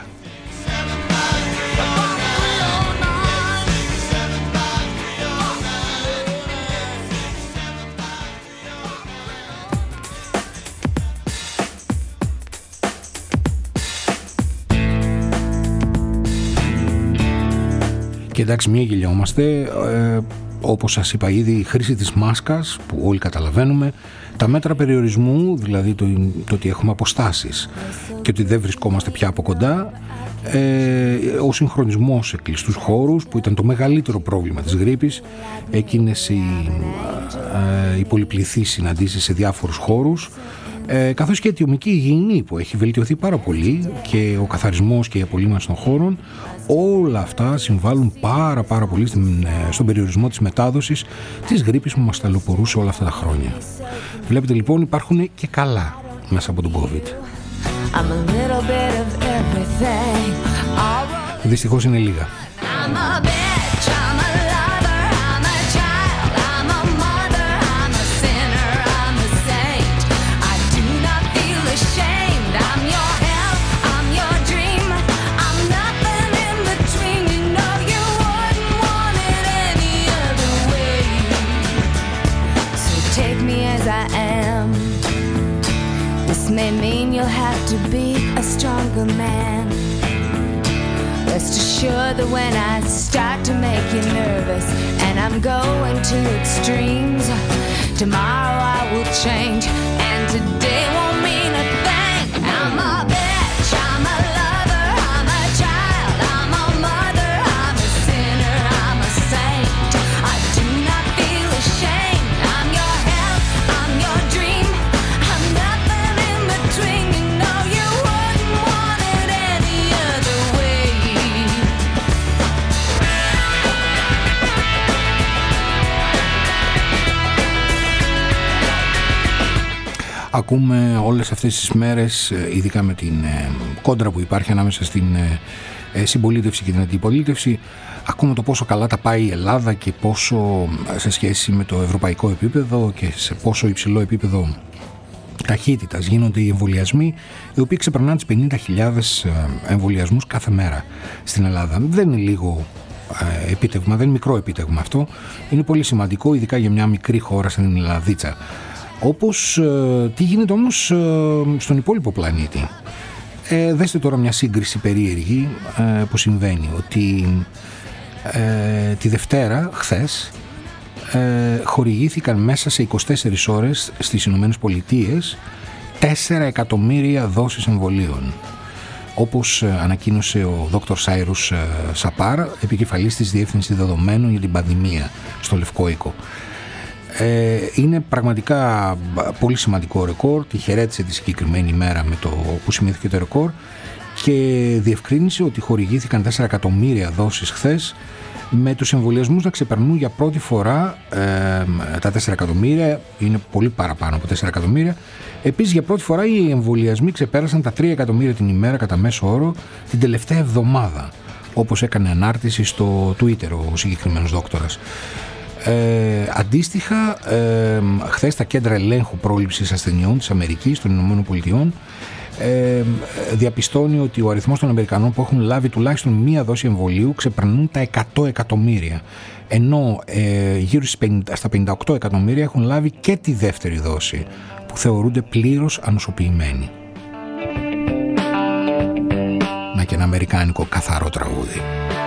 Και εντάξει, μία γελιόμαστε, ε, όπως σας είπα ήδη, η χρήση της μάσκας που όλοι καταλαβαίνουμε, τα μέτρα περιορισμού, δηλαδή το, το ότι έχουμε αποστάσεις και ότι δεν βρισκόμαστε πια από κοντά, ε, ο συγχρονισμός σε κλειστούς χώρους που ήταν το μεγαλύτερο πρόβλημα της γρίπης, εκείνες οι, ε, οι πολυπληθείς συναντήσεις σε διάφορους χώρους, Ε, καθώς και η αιτιομική υγιεινή που έχει βελτιωθεί πάρα πολύ και ο καθαρισμός και η απολύμανση των χώρων, όλα αυτά συμβάλλουν πάρα πάρα πολύ στην, στον περιορισμό της μετάδοσης της γρίπης που μας ταλαιπωρούσε όλα αυτά τα χρόνια. Βλέπετε λοιπόν, υπάρχουν και καλά μέσα από τον COVID. Δυστυχώς είναι λίγα. May mean you'll have to be a stronger man. Rest assured that when I start to make you nervous and I'm going to extremes, tomorrow I will change and today won't mean a thing. I'm a bitch, I'm a lover, I'm a child, I'm a mother, I'm a sinner, I'm a saint. I do not feel ashamed. I'm your hell, I'm your dream. I'm nothing in between. You know you wouldn't want it any other way. Ακούμε όλες αυτές τις μέρες, ειδικά με την ε, κόντρα που υπάρχει ανάμεσα στην ε, συμπολίτευση και την αντιπολίτευση, ακούμε το πόσο καλά τα πάει η Ελλάδα και πόσο σε σχέση με το ευρωπαϊκό επίπεδο και σε πόσο υψηλό επίπεδο ταχύτητας γίνονται οι εμβολιασμοί, οι οποίοι ξεπερνάνε τις πενήντα χιλιάδες εμβολιασμούς κάθε μέρα στην Ελλάδα. Δεν είναι λίγο ε, επίτευγμα, δεν είναι μικρό επίτευγμα αυτό, είναι πολύ σημαντικό, ειδικά για μια μικρή χώρα σαν την Ελλαδίτσα. Όπως ε, τι γίνεται όμως ε, στον υπόλοιπο πλανήτη. Ε, δέστε τώρα μια σύγκριση περίεργη ε, που συμβαίνει, ότι ε, τη Δευτέρα, χθες, ε, χορηγήθηκαν μέσα σε είκοσι τέσσερις ώρες στις Ηνωμένες Πολιτείες τέσσερα εκατομμύρια δόσεις εμβολίων. Όπως ε, ανακοίνωσε ο δόκτωρ Σάιρους ε, Σαπάρ, επικεφαλής της Διεύθυνσης Δεδομένων για την Πανδημία στο Λευκό Οίκο. Ε, είναι πραγματικά πολύ σημαντικό ρεκόρ. Τη χαιρέτησε τη συγκεκριμένη ημέρα με το που σημειώθηκε το ρεκόρ και διευκρίνησε ότι χορηγήθηκαν τέσσερα εκατομμύρια δόσεις χθες, με τους εμβολιασμούς να ξεπερνούν για πρώτη φορά ε, τα τέσσερα εκατομμύρια, είναι πολύ παραπάνω από τέσσερα εκατομμύρια. Επίσης για πρώτη φορά οι εμβολιασμοί ξεπέρασαν τα τρία εκατομμύρια την ημέρα κατά μέσο όρο την τελευταία εβδομάδα, όπως έκανε ανάρτηση στο Twitter ο συγκεκριμένος δόκτορας. Ε, αντίστοιχα, ε, χθες τα κέντρα ελέγχου πρόληψης ασθενειών της Αμερικής, των Ηνωμένων Πολιτειών, ε, διαπιστώνει ότι ο αριθμός των Αμερικανών που έχουν λάβει τουλάχιστον μία δόση εμβολίου ξεπερνούν τα εκατό εκατομμύρια, ενώ ε, γύρω στα πενήντα οκτώ εκατομμύρια έχουν λάβει και τη δεύτερη δόση, που θεωρούνται πλήρως ανοσοποιημένοι. Να και ένα αμερικάνικο καθαρό τραγούδι.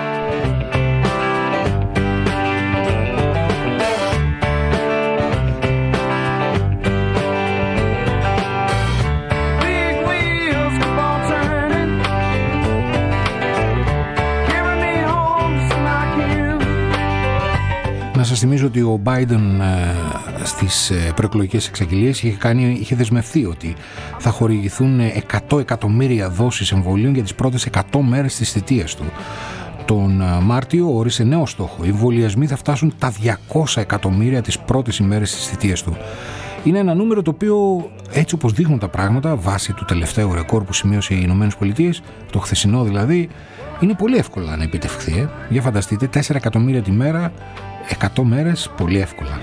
Να σας θυμίζω ότι ο Biden ε, στις ε, προεκλογικές εξαγγελίες είχε, κάνει, είχε δεσμευθεί ότι θα χορηγηθούν εκατό εκατομμύρια δόσεις εμβολίων για τις πρώτες εκατό μέρες της θητείας του. Τον ε, Μάρτιο όρισε νέο στόχο. Οι εμβολιασμοί θα φτάσουν τα διακόσια εκατομμύρια τις πρώτες ημέρες της θητείας του. Είναι ένα νούμερο το οποίο, έτσι όπως δείχνουν τα πράγματα, βάσει του τελευταίου ρεκόρ που σημείωσε οι Ηνωμένες Πολιτείες, το χθεσινό δηλαδή, είναι πολύ εύκολα να επιτευχθεί. Ε. Για φανταστείτε, τέσσερα εκατομμύρια τη μέρα, εκατό μέρες, πολύ εύκολα.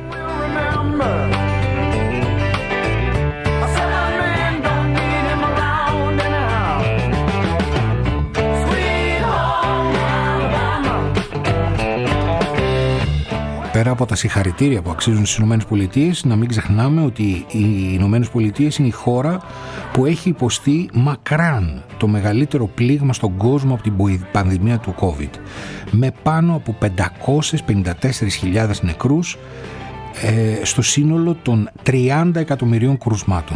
Πέρα από τα συγχαρητήρια που αξίζουν στις Ηνωμένες Πολιτείες, να μην ξεχνάμε ότι οι Ηνωμένες Πολιτείες είναι η χώρα που έχει υποστεί μακράν το μεγαλύτερο πλήγμα στον κόσμο από την πανδημία του COVID, με πάνω από πεντακόσιες πενήντα τέσσερις χιλιάδες νεκρούς ε, στο σύνολο των τριάντα εκατομμυρίων κρουσμάτων.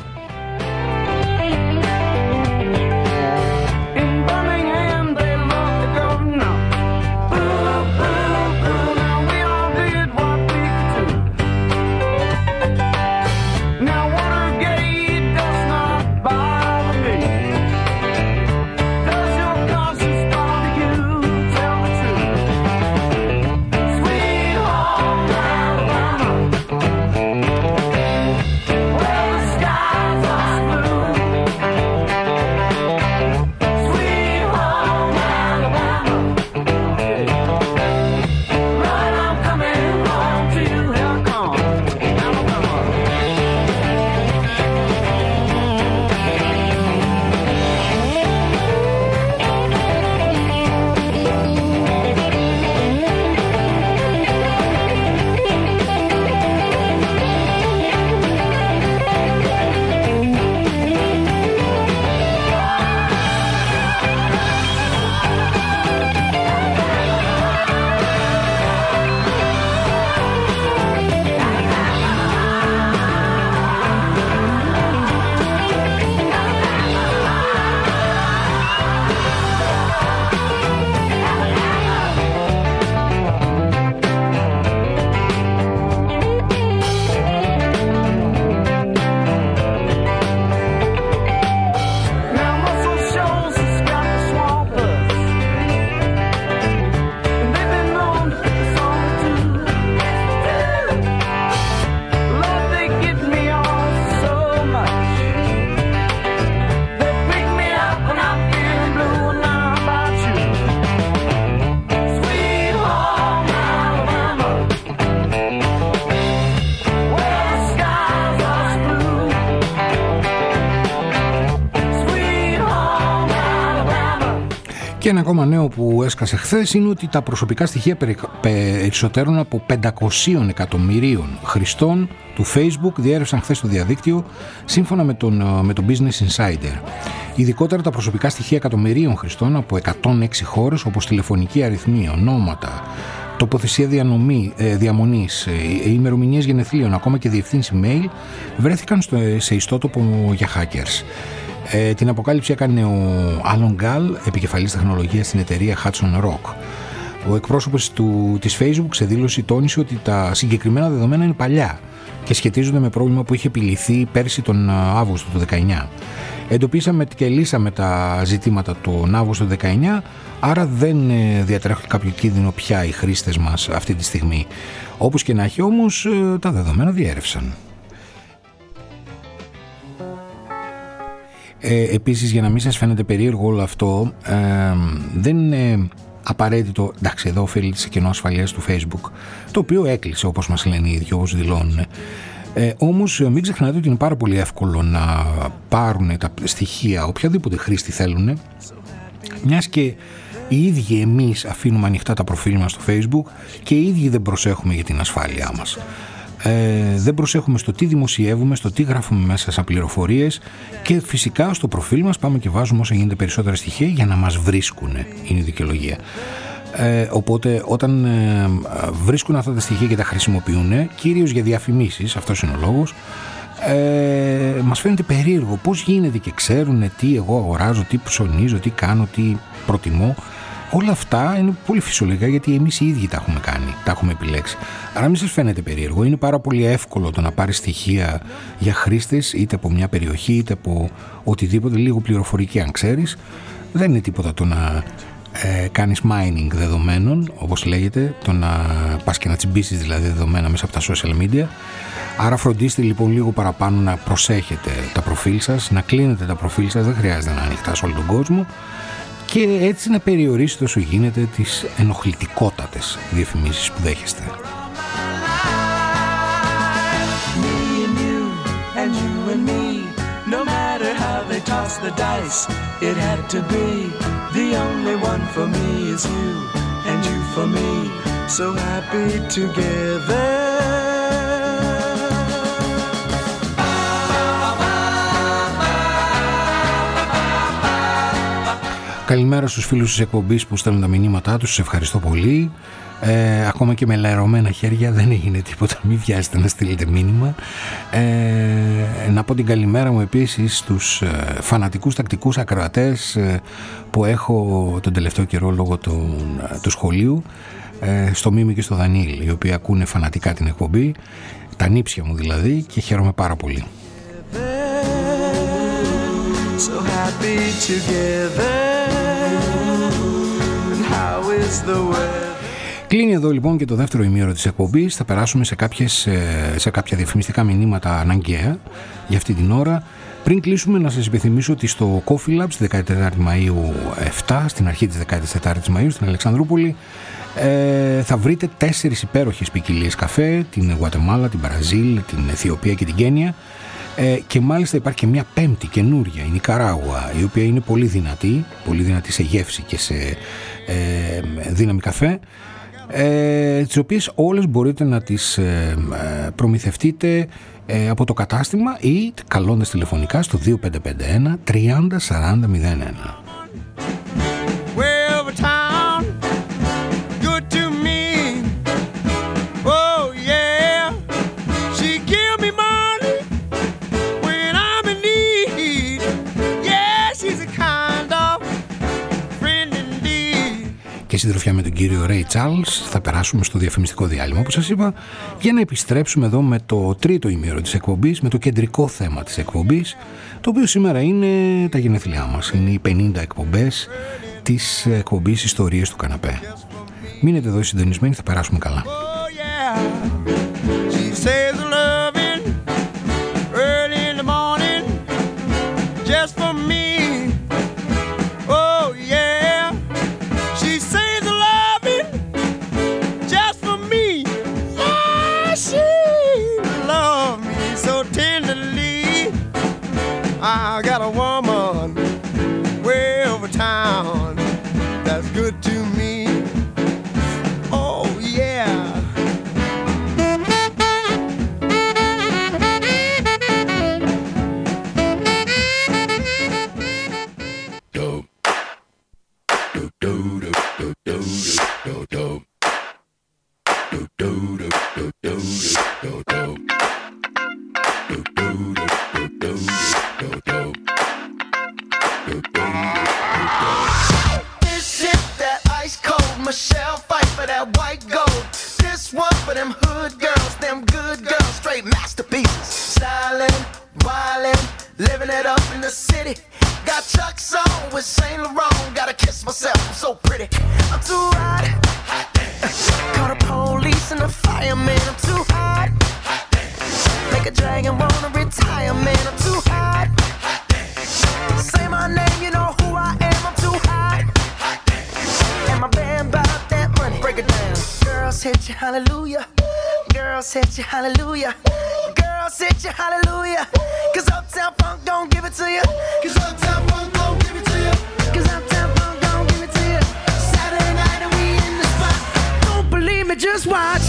Και ένα ακόμα νέο που έσκασε χθες είναι ότι τα προσωπικά στοιχεία περισσότερων από πεντακόσιων εκατομμυρίων χρηστών του Facebook διέρευσαν χθες στο διαδίκτυο, σύμφωνα με τον, με τον Business Insider. Ειδικότερα τα προσωπικά στοιχεία εκατομμυρίων χρηστών από εκατόν έξι χώρες, όπως τηλεφωνική αριθμή, ονόματα, τοποθεσία διανομή, ε, διαμονής, ε, ημερομηνίες γενεθλίων, ακόμα και διευθύνση email, βρέθηκαν στο, σε ιστότοπο για hackers. Ε, την αποκάλυψη έκανε ο Alan Gall, επικεφαλής τεχνολογίας στην εταιρεία Hudson Rock. Ο εκπρόσωπος του, της Facebook σε δήλωση τόνισε ότι τα συγκεκριμένα δεδομένα είναι παλιά και σχετίζονται με πρόβλημα που είχε επιληθεί πέρσι τον Αύγουστο του δεκαεννιά. Εντοπίσαμε και λύσαμε τα ζητήματα τον Αύγουστο του δεκαεννιά, άρα δεν διατρέχουν κάποιο κίνδυνο πια οι χρήστες μας αυτή τη στιγμή. Όπως και να έχει όμως, τα δεδομένα διέρευσαν. Ε, επίσης, για να μην σας φαίνεται περίεργο όλο αυτό, ε, δεν είναι απαραίτητο, εντάξει, εδώ οφείλεται σε κενό ασφαλείας του Facebook, το οποίο έκλεισε, όπως μας λένε οι ίδιοι, όπως δηλώνουν. Ε, όμως μην ξεχνάτε ότι είναι πάρα πολύ εύκολο να πάρουν τα στοιχεία οποιαδήποτε χρήστη θέλουν, μιας και οι ίδιοι εμείς αφήνουμε ανοιχτά τα προφίλ μας στο Facebook και οι ίδιοι δεν προσέχουμε για την ασφάλειά μας. Ε, δεν προσέχουμε στο τι δημοσιεύουμε, στο τι γράφουμε μέσα σαν πληροφορίες και φυσικά στο προφίλ μας πάμε και βάζουμε όσο γίνεται περισσότερα στοιχεία για να μας βρίσκουν, είναι η δικαιολογία. Ε, οπότε όταν ε, βρίσκουν αυτά τα στοιχεία και τα χρησιμοποιούν κυρίως για διαφημίσεις, αυτός είναι ο λόγος, ε, μας φαίνεται περίεργο πώς γίνεται και ξέρουν τι εγώ αγοράζω, τι ψωνίζω, τι κάνω, τι προτιμώ. Όλα αυτά είναι πολύ φυσιολογικά γιατί εμείς οι ίδιοι τα έχουμε κάνει, τα έχουμε επιλέξει. Άρα μην σας φαίνεται περίεργο, είναι πάρα πολύ εύκολο το να πάρεις στοιχεία για χρήστες είτε από μια περιοχή είτε από οτιδήποτε, λίγο πληροφορική αν ξέρεις. Δεν είναι τίποτα το να ε, κάνεις mining δεδομένων, όπως λέγεται, το να πας και να τσιμπήσεις δηλαδή δεδομένα μέσα από τα social media. Άρα φροντίστε λοιπόν λίγο παραπάνω να προσέχετε τα προφίλ σας, να κλείνετε τα προφίλ σας, δεν χρειάζεται να ανοιχτά σε όλο τον κόσμο, και έτσι να περιορίσετε όσο γίνεται τις ενοχλητικότατες διαφημίσεις που δέχεστε. No matter how they toss the dice, it had to be. The only one for me is you, and you for me. So happy together. Καλημέρα στους φίλους της εκπομπής που στέλνουν τα μηνύματά τους, σας ευχαριστώ πολύ. Ε, ακόμα και με λερωμένα χέρια δεν έγινε τίποτα, μην βιάζετε να στείλετε μήνυμα. Ε, να πω την καλημέρα μου επίσης στους ε, φανατικούς τακτικούς ακροατές ε, που έχω τον τελευταίο καιρό λόγω του, ε, του σχολείου, ε, στο Μίμη και στο Δανίλ, οι οποίοι ακούνε φανατικά την εκπομπή, τα νύψια μου δηλαδή, και χαίρομαι πάρα πολύ. So happy together. And how is the weather? Κλείνει εδώ λοιπόν και το δεύτερο ημίωρο της εκπομπής. Θα περάσουμε σε, κάποιες, σε κάποια διαφημιστικά μηνύματα αναγκαία για αυτή την ώρα. Πριν κλείσουμε, να σας υπενθυμίσω ότι στο Coffee Lab, στη δεκαετή τέταρτη Μαΐου επτά, στην αρχή της δεκαετής τέταρτης Μαΐου, στην Αλεξανδρούπολη, ε, θα βρείτε τέσσερις υπέροχες ποικιλίες καφέ, την Γουατεμάλα, την Μπραζίλ, την Αιθιοπία και την Κένια. Ε, και μάλιστα υπάρχει και μια πέμπτη καινούρια, η Νικαράγουα, η οποία είναι πολύ δυνατή, πολύ δυνατή σε γεύση και σε ε, δύναμη καφέ, ε, τις οποίες όλες μπορείτε να τις ε, προμηθευτείτε ε, από το κατάστημα ή καλώντας τηλεφωνικά στο δύο πέντε πέντε ένα τριάντα σαράντα μηδέν ένα. Και συντροφιά με τον κύριο Ray Charles θα περάσουμε στο διαφημιστικό διάλειμμα, όπως σας είπα, για να επιστρέψουμε εδώ με το τρίτο ημίωρο της εκπομπής, με το κεντρικό θέμα της εκπομπής, το οποίο σήμερα είναι τα γενέθλιά μας. Είναι οι πενήντα εκπομπές της εκπομπής Ιστορίες του Καναπέ. Μείνετε εδώ συντονισμένοι, θα περάσουμε καλά. I got a woman way over town that's good to me. Oh yeah. Dope. Dope, dope, dope, dope, dope, dope. Dope, dope, dope, dope, dope, dope. Michelle fight for that white gold. This one for them hood girls, them good girls, straight masterpieces. Stylin', wildin', living it up in the city. Got Chuck's on with Saint Laurent. Gotta kiss myself, I'm so pretty. I'm too hot. Hot Call the police and the fireman. I'm too hot. Hot Make a dragon wanna retire, man. I'm too hot. Hot Say my name, you know who I am. I'm too hot. And my band bought that money. Break it down. Girls hit you, hallelujah. Girls hit you, hallelujah. Girls hit you, hallelujah. Cause Uptown Funk don't give it to you. Cause Uptown Funk don't give it to you. Cause Uptown Funk don't give it to you. Saturday night and we in the spot. Don't believe me, just watch.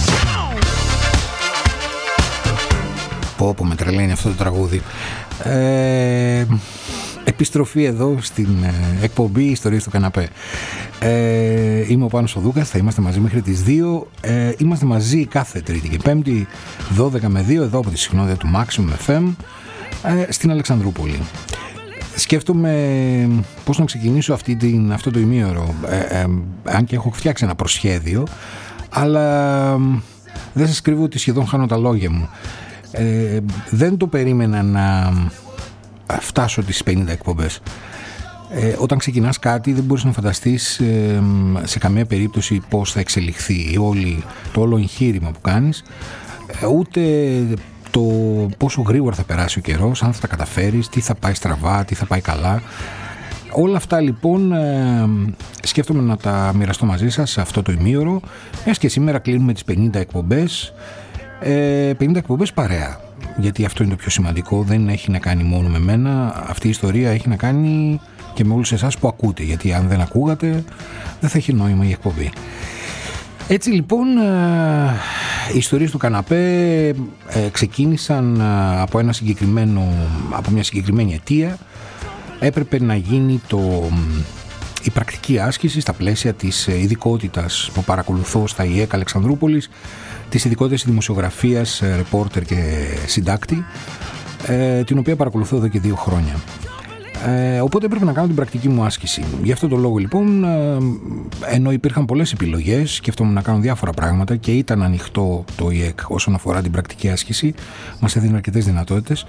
Πω πω με τρελαίνει αυτό το τραγούδι. Ε... Επιστροφή εδώ στην ε, εκπομπή Ιστορίες του Καναπέ. Ε, είμαι ο Πάνος ο Δούκας, θα είμαστε μαζί μέχρι τις δύο. Ε, είμαστε μαζί κάθε Τρίτη και Πέμπτη, δώδεκα με δύο, εδώ από τη συχνότητα του Maximum εφ εμ, ε, στην Αλεξανδρούπολη. Σκέφτομαι πώς να ξεκινήσω αυτή την, αυτό το ημίωρο, ε, ε, αν και έχω φτιάξει ένα προσχέδιο, αλλά ε, δεν σας κρύβω ότι σχεδόν χάνω τα λόγια μου. Ε, δεν το περίμενα να φτάσω τις πενήντα εκπομπές. Ε, όταν ξεκινάς κάτι δεν μπορείς να φανταστείς ε, σε καμία περίπτωση πώς θα εξελιχθεί όλη, το όλο εγχείρημα που κάνεις, ε, ούτε το πόσο γρήγορα θα περάσει ο καιρός, αν θα τα καταφέρεις, τι θα πάει στραβά, τι θα πάει καλά. Όλα αυτά λοιπόν ε, σκέφτομαι να τα μοιραστώ μαζί σας σε αυτό το ημίωρο, μιας και σήμερα κλείνουμε τις πενήντα εκπομπές, ε, πενήντα εκπομπές παρέα, γιατί αυτό είναι το πιο σημαντικό, δεν έχει να κάνει μόνο με μένα, αυτή η ιστορία έχει να κάνει και με όλους εσάς που ακούτε, γιατί αν δεν ακούγατε δεν θα έχει νόημα η εκπομπή. Έτσι λοιπόν ε, οι ιστορίες του καναπέ ε, ξεκίνησαν ε, από, ένα συγκεκριμένο, από μια συγκεκριμένη αιτία. Έπρεπε να γίνει το, η πρακτική άσκηση στα πλαίσια της ειδικότητας που παρακολουθώ στα ΙΕΚ Αλεξανδρούπολης, της ειδικότητας δημοσιογραφίας, ρεπόρτερ και συντάκτη, ε, την οποία παρακολουθώ εδώ και δύο χρόνια. Ε, οπότε έπρεπε να κάνω την πρακτική μου άσκηση. Γι' αυτό το λόγο λοιπόν, ε, ενώ υπήρχαν πολλές επιλογές, σκεφτόμουν να κάνω διάφορα πράγματα και ήταν ανοιχτό το ΙΕΚ όσον αφορά την πρακτική άσκηση, μας έδινε αρκετές δυνατότητες.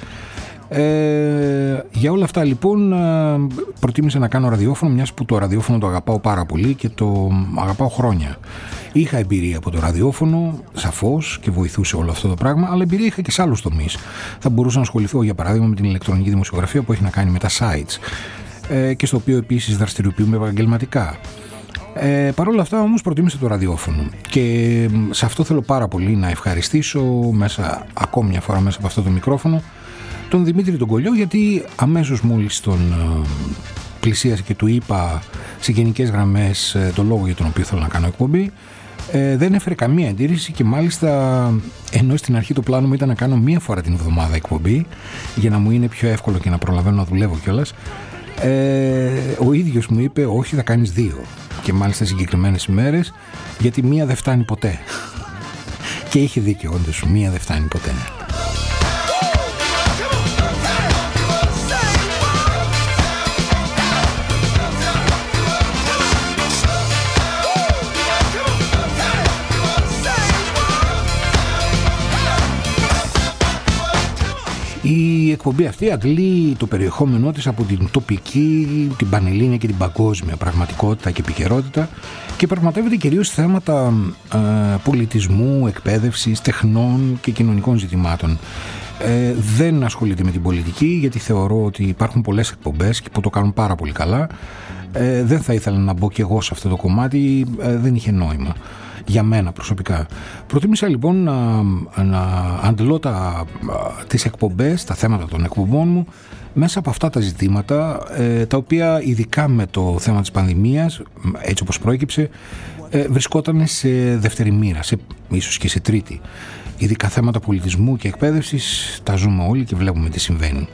Ε, για όλα αυτά λοιπόν ε, προτίμησα να κάνω ραδιόφωνο, μιας που το ραδιόφωνο το αγαπάω πάρα πολύ και το αγαπάω χρόνια. Είχα εμπειρία από το ραδιόφωνο, σαφώς, και βοηθούσε όλο αυτό το πράγμα, αλλά εμπειρία είχα και σε άλλους τομείς. Θα μπορούσα να ασχοληθώ για παράδειγμα με την ηλεκτρονική δημοσιογραφία που έχει να κάνει με τα sites, ε, και στο οποίο επίσης δραστηριοποιούμε επαγγελματικά. Ε, Παρ' όλα αυτά όμως προτίμησα το ραδιόφωνο και σε αυτό θέλω πάρα πολύ να ευχαριστήσω μέσα, ακόμη μια φορά μέσα από αυτό το μικρόφωνο, τον Δημήτρη τον Κολλιό, γιατί αμέσως μόλις τον ε, πλησίασε και του είπα σε γενικές γραμμές ε, τον λόγο για τον οποίο θέλω να κάνω εκπομπή, ε, δεν έφερε καμία αντίρρηση και μάλιστα, ενώ στην αρχή το πλάνο μου ήταν να κάνω μία φορά την εβδομάδα εκπομπή για να μου είναι πιο εύκολο και να προλαβαίνω να δουλεύω κιόλας, ε, ο ίδιος μου είπε όχι, θα κάνεις δύο, και μάλιστα συγκεκριμένες ημέρες, γιατί μία δεν φτάνει ποτέ. Και είχε δίκιο όντως, μία δεν φτάνει ποτέ. Η εκπομπή αυτή αντλεί το περιεχόμενό της από την τοπική, την πανελλήνια και την παγκόσμια πραγματικότητα και επικαιρότητα και πραγματεύεται κυρίως θέματα ε, πολιτισμού, εκπαίδευσης, τεχνών και κοινωνικών ζητημάτων. Ε, δεν ασχολείται με την πολιτική, γιατί θεωρώ ότι υπάρχουν πολλές εκπομπές και που το κάνουν πάρα πολύ καλά. Ε, δεν θα ήθελα να μπω κι εγώ σε αυτό το κομμάτι, ε, δεν είχε νόημα για μένα προσωπικά. Προτίμησα λοιπόν να, να αντλώ τα, τις εκπομπές, τα θέματα των εκπομπών μου μέσα από αυτά τα ζητήματα, ε, τα οποία ειδικά με το θέμα της πανδημίας, έτσι όπως προέκυψε, ε, βρισκόταν σε δεύτερη μοίρα, σε, ίσως και σε τρίτη. Ειδικά θέματα πολιτισμού και εκπαίδευσης τα ζούμε όλοι και βλέπουμε τι συμβαίνει.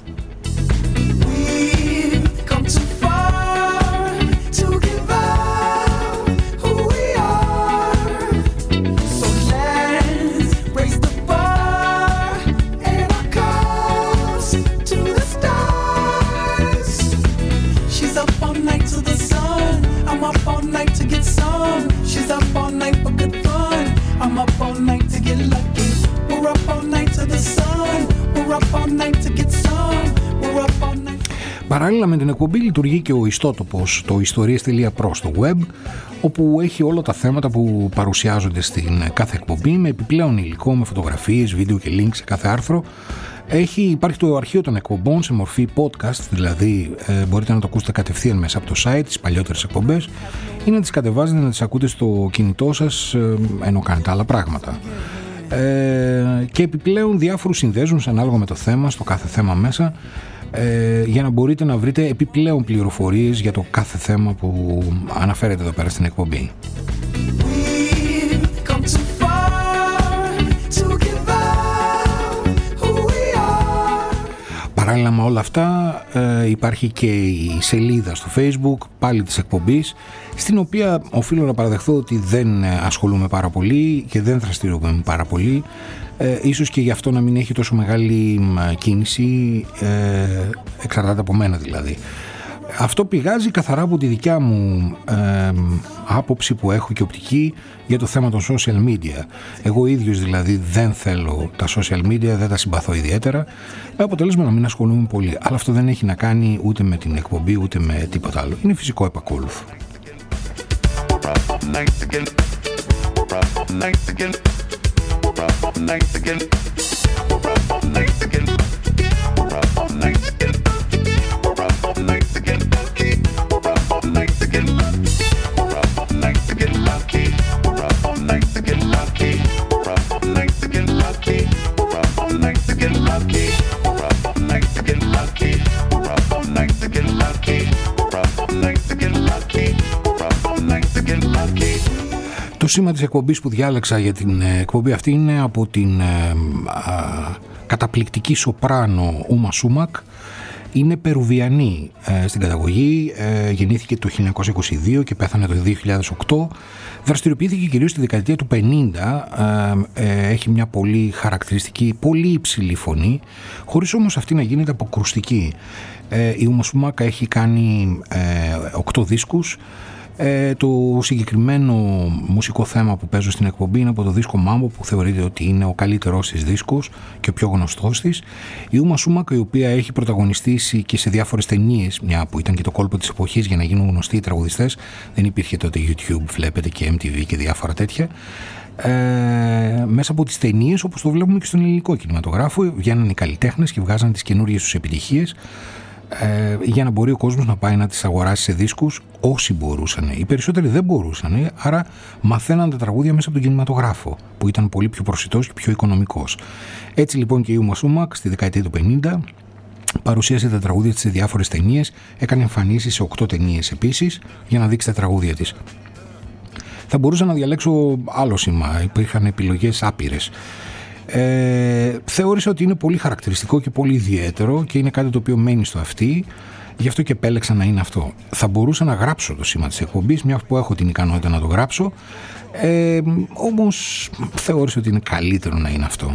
Παράλληλα με την εκπομπή λειτουργεί και ο ιστότοπος, το ιστορίες τελεία προ στο web, όπου έχει όλα τα θέματα που παρουσιάζονται στην κάθε εκπομπή, με επιπλέον υλικό, με φωτογραφίες, βίντεο και links σε κάθε άρθρο. Έχει, υπάρχει το αρχείο των εκπομπών σε μορφή podcast, δηλαδή ε, μπορείτε να το ακούσετε κατευθείαν μέσα από το site, τις παλιότερες εκπομπές, ή να τις κατεβάζετε να τις ακούτε στο κινητό σας ε, ενώ κάνετε άλλα πράγματα. Ε, και επιπλέον διάφορους συνδέζουν ανάλογα με το θέμα, στο κάθε θέμα μέσα, ε, για να μπορείτε να βρείτε επιπλέον πληροφορίες για το κάθε θέμα που αναφέρεται εδώ πέρα στην εκπομπή. Παράλληλα με όλα αυτά ε, υπάρχει και η σελίδα στο Facebook πάλι της εκπομπής, στην οποία οφείλω να παραδεχθώ ότι δεν ασχολούμαι πάρα πολύ και δεν δραστηριοποιούμε πάρα πολύ, ε, ίσως και γι' αυτό να μην έχει τόσο μεγάλη κίνηση, ε, εξαρτάται από μένα δηλαδή. Αυτό πηγάζει καθαρά από τη δικιά μου ε, άποψη που έχω και οπτική για το θέμα των social media. Εγώ ίδιος δηλαδή δεν θέλω τα social media, δεν τα συμπαθώ ιδιαίτερα, με αποτέλεσμα να μην ασχολούμαι πολύ. Αλλά αυτό δεν έχει να κάνει ούτε με την εκπομπή ούτε με τίποτα άλλο. Είναι φυσικό επακόλουθο. Το σήμα της εκπομπής που διάλεξα για την εκπομπή αυτή είναι από την ε, α, καταπληκτική σοπράνο Ούμα Σούμακ. Είναι Περουβιανή ε, στην καταγωγή, ε, γεννήθηκε το χίλια εννιακόσια είκοσι δύο και πέθανε το δύο χιλιάδες οκτώ. Δραστηριοποιήθηκε κυρίως στη δεκαετία του πενήντα, ε, ε, έχει μια πολύ χαρακτηριστική, πολύ υψηλή φωνή, χωρίς όμως αυτή να γίνεται αποκρουστική. Ε, η Ούμα Σούμακ έχει κάνει ε, οκτώ δίσκους. Ε, το συγκεκριμένο μουσικό θέμα που παίζω στην εκπομπή είναι από το δίσκο Mambo, που θεωρείται ότι είναι ο καλύτερός της δίσκος και ο πιο γνωστός της. Η Ούμα Σούμακ, η οποία έχει πρωταγωνιστήσει και σε διάφορες ταινίες, μια που ήταν και το κόλπο της εποχής για να γίνουν γνωστοί οι τραγουδιστές, δεν υπήρχε τότε YouTube, βλέπετε, και εμ τι βι και διάφορα τέτοια. Ε, μέσα από τις ταινίες, όπως το βλέπουμε και στον ελληνικό κινηματογράφο, βγαίνουν οι καλλιτέχνες και βγάζαν τις καινούριες τους επιτυχίες, Ε, για να μπορεί ο κόσμος να πάει να τις αγοράσει σε δίσκους όσοι μπορούσαν. Οι περισσότεροι δεν μπορούσαν, άρα μαθαίναν τα τραγούδια μέσα από τον κινηματογράφο, που ήταν πολύ πιο προσιτός και πιο οικονομικός. Έτσι λοιπόν και η Ούμα Σούμακ στη δεκαετία του πενήντα παρουσίασε τα τραγούδια της σε διάφορες ταινίες, έκανε εμφανίσεις σε οκτώ ταινίες επίσης για να δείξει τα τραγούδια της. Θα μπορούσα να διαλέξω άλλο σήμα, υπήρχαν επιλογές άπειρες. Ε, θεώρησα ότι είναι πολύ χαρακτηριστικό και πολύ ιδιαίτερο και είναι κάτι το οποίο μένει στο αυτί, γι' αυτό και επέλεξα να είναι αυτό. Θα μπορούσα να γράψω το σήμα της εκπομπής, μια που έχω την ικανότητα να το γράψω, ε, όμως θεώρησα ότι είναι καλύτερο να είναι αυτό.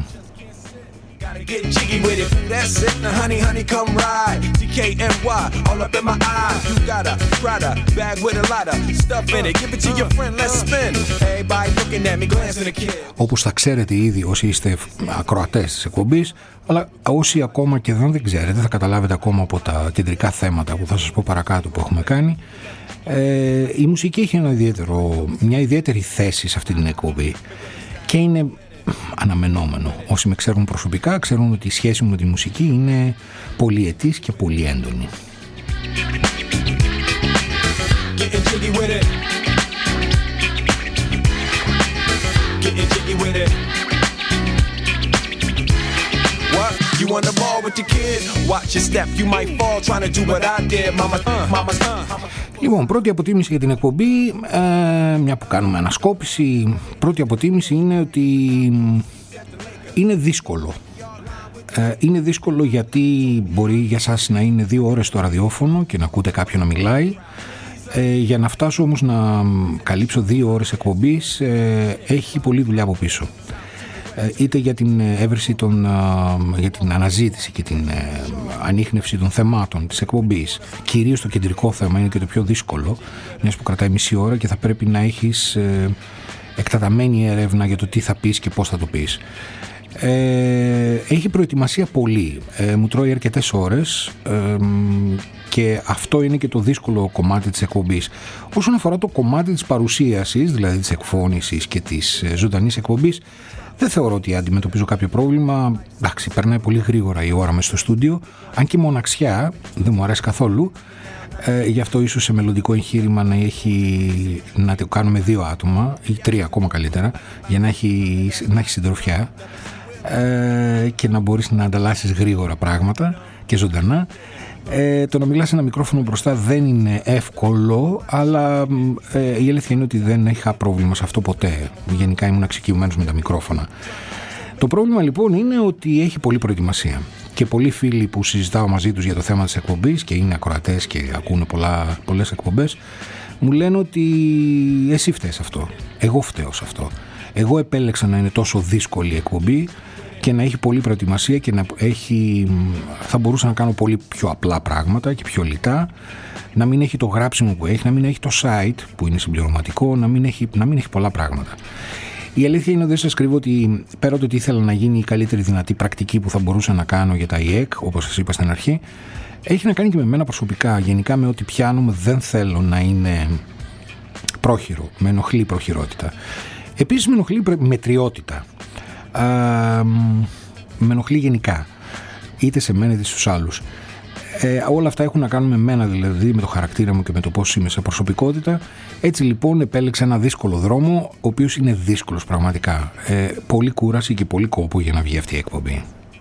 Get jiggy with it, that's it, now honey, honey, come ride. T K N Y, all up in my eyes. You got a Prada bag with a lot of stuff in it. Give it to your friend, let's spin. Everybody looking at me, glancing at the kid. Όπως θα ξέρετε ήδη όσοι είστε ακροατές της εκπομπής, αλλά όσοι ακόμα και δεν, δεν ξέρετε, θα καταλάβετε ακόμα από τα κεντρικά θέματα που θα σας πω παρακάτω που έχουμε κάνει. Ε, η μουσική έχει ένα ιδιαίτερο, μια ιδιαίτερη θέση σε αυτή την εκπομπή και είναι αναμενόμενο. Όσοι με ξέρουν προσωπικά ξέρουν ότι η σχέση μου με τη μουσική είναι πολυετής και πολύ έντονη. You on the ball with your kid, watch your step, you might fall trying to do what I did, mama, mama, mama. Λοιπόν, πρώτη αποτίμηση για την εκπομπή, ε, μια που κάνουμε ανασκόπηση, πρώτη αποτίμηση είναι ότι είναι δύσκολο. Ε, είναι δύσκολο γιατί μπορεί για σας να είναι δύο ώρες στο ραδιόφωνο και να ακούτε κάποιον να μιλάει. Ε, για να φτάσω όμως να καλύψω δύο ώρες εκπομπής, ε, έχει πολλή δουλειά από πίσω. Είτε για την έβρεση των, για την αναζήτηση και την ανίχνευση των θεμάτων της εκπομπής, κυρίως το κεντρικό θέμα είναι και το πιο δύσκολο, μιας που κρατάει μισή ώρα και θα πρέπει να έχεις εκτεταμένη έρευνα για το τι θα πεις και πώς θα το πεις. Ε, έχει προετοιμασία πολύ, ε, μου τρώει αρκετές ώρες, ε, και αυτό είναι και το δύσκολο κομμάτι της εκπομπής. Όσον αφορά το κομμάτι της παρουσίασης, δηλαδή της εκφώνησης και της ζωντανής εκπομπής, δεν θεωρώ ότι αντιμετωπίζω κάποιο πρόβλημα. Εντάξει, περνάει πολύ γρήγορα η ώρα μες στο στούντιο, αν και μοναξιά δεν μου αρέσει καθόλου. Ε, γι' αυτό ίσως σε μελλοντικό εγχείρημα να, έχει, να το κάνουμε δύο άτομα ή τρία ακόμα καλύτερα, για να έχει, να έχει συντροφιά, ε, και να μπορείς να ανταλλάσσεις γρήγορα πράγματα και ζωντανά. Ε, το να μιλάς σε ένα μικρόφωνο μπροστά δεν είναι εύκολο, αλλά ε, η αλήθεια είναι ότι δεν είχα πρόβλημα σε αυτό ποτέ. Γενικά ήμουν εξοικειωμένος με τα μικρόφωνα. Το πρόβλημα λοιπόν είναι ότι έχει πολλή προετοιμασία και πολλοί φίλοι που συζητάω μαζί τους για το θέμα της εκπομπής και είναι ακροατές και ακούνε πολλά, πολλές εκπομπές, μου λένε ότι εσύ φταίς αυτό, εγώ φταίω σε αυτό. Εγώ επέλεξα να είναι τόσο δύσκολη η εκπομπή και να έχει πολλή προετοιμασία και να έχει, θα μπορούσα να κάνω πολύ πιο απλά πράγματα και πιο λιτά, να μην έχει το γράψιμο που έχει, να μην έχει το site που είναι συμπληρωματικό, να μην έχει, να μην έχει πολλά πράγματα. Η αλήθεια είναι ότι δεν σας κρύβω ότι πέρα από το ότι ήθελα να γίνει η καλύτερη δυνατή πρακτική που θα μπορούσα να κάνω για τα ι εκ, όπως σας είπα στην αρχή, έχει να κάνει και με μένα προσωπικά. Γενικά με ό,τι πιάνομαι δεν θέλω να είναι πρόχειρο, με ενοχλεί η προχειρότητα. Επίσης με ενοχλεί η μετριότητα. Α, με ενοχλεί γενικά, είτε σε μένα είτε στους άλλους. Ε, όλα αυτά έχουν να κάνουν με μένα, δηλαδή με το χαρακτήρα μου και με το πώς είμαι σε προσωπικότητα. Έτσι λοιπόν επέλεξα ένα δύσκολο δρόμο, ο οποίος είναι δύσκολος πραγματικά. Ε, πολύ κούραση και πολύ κόπο για να βγει αυτή η εκπομπή.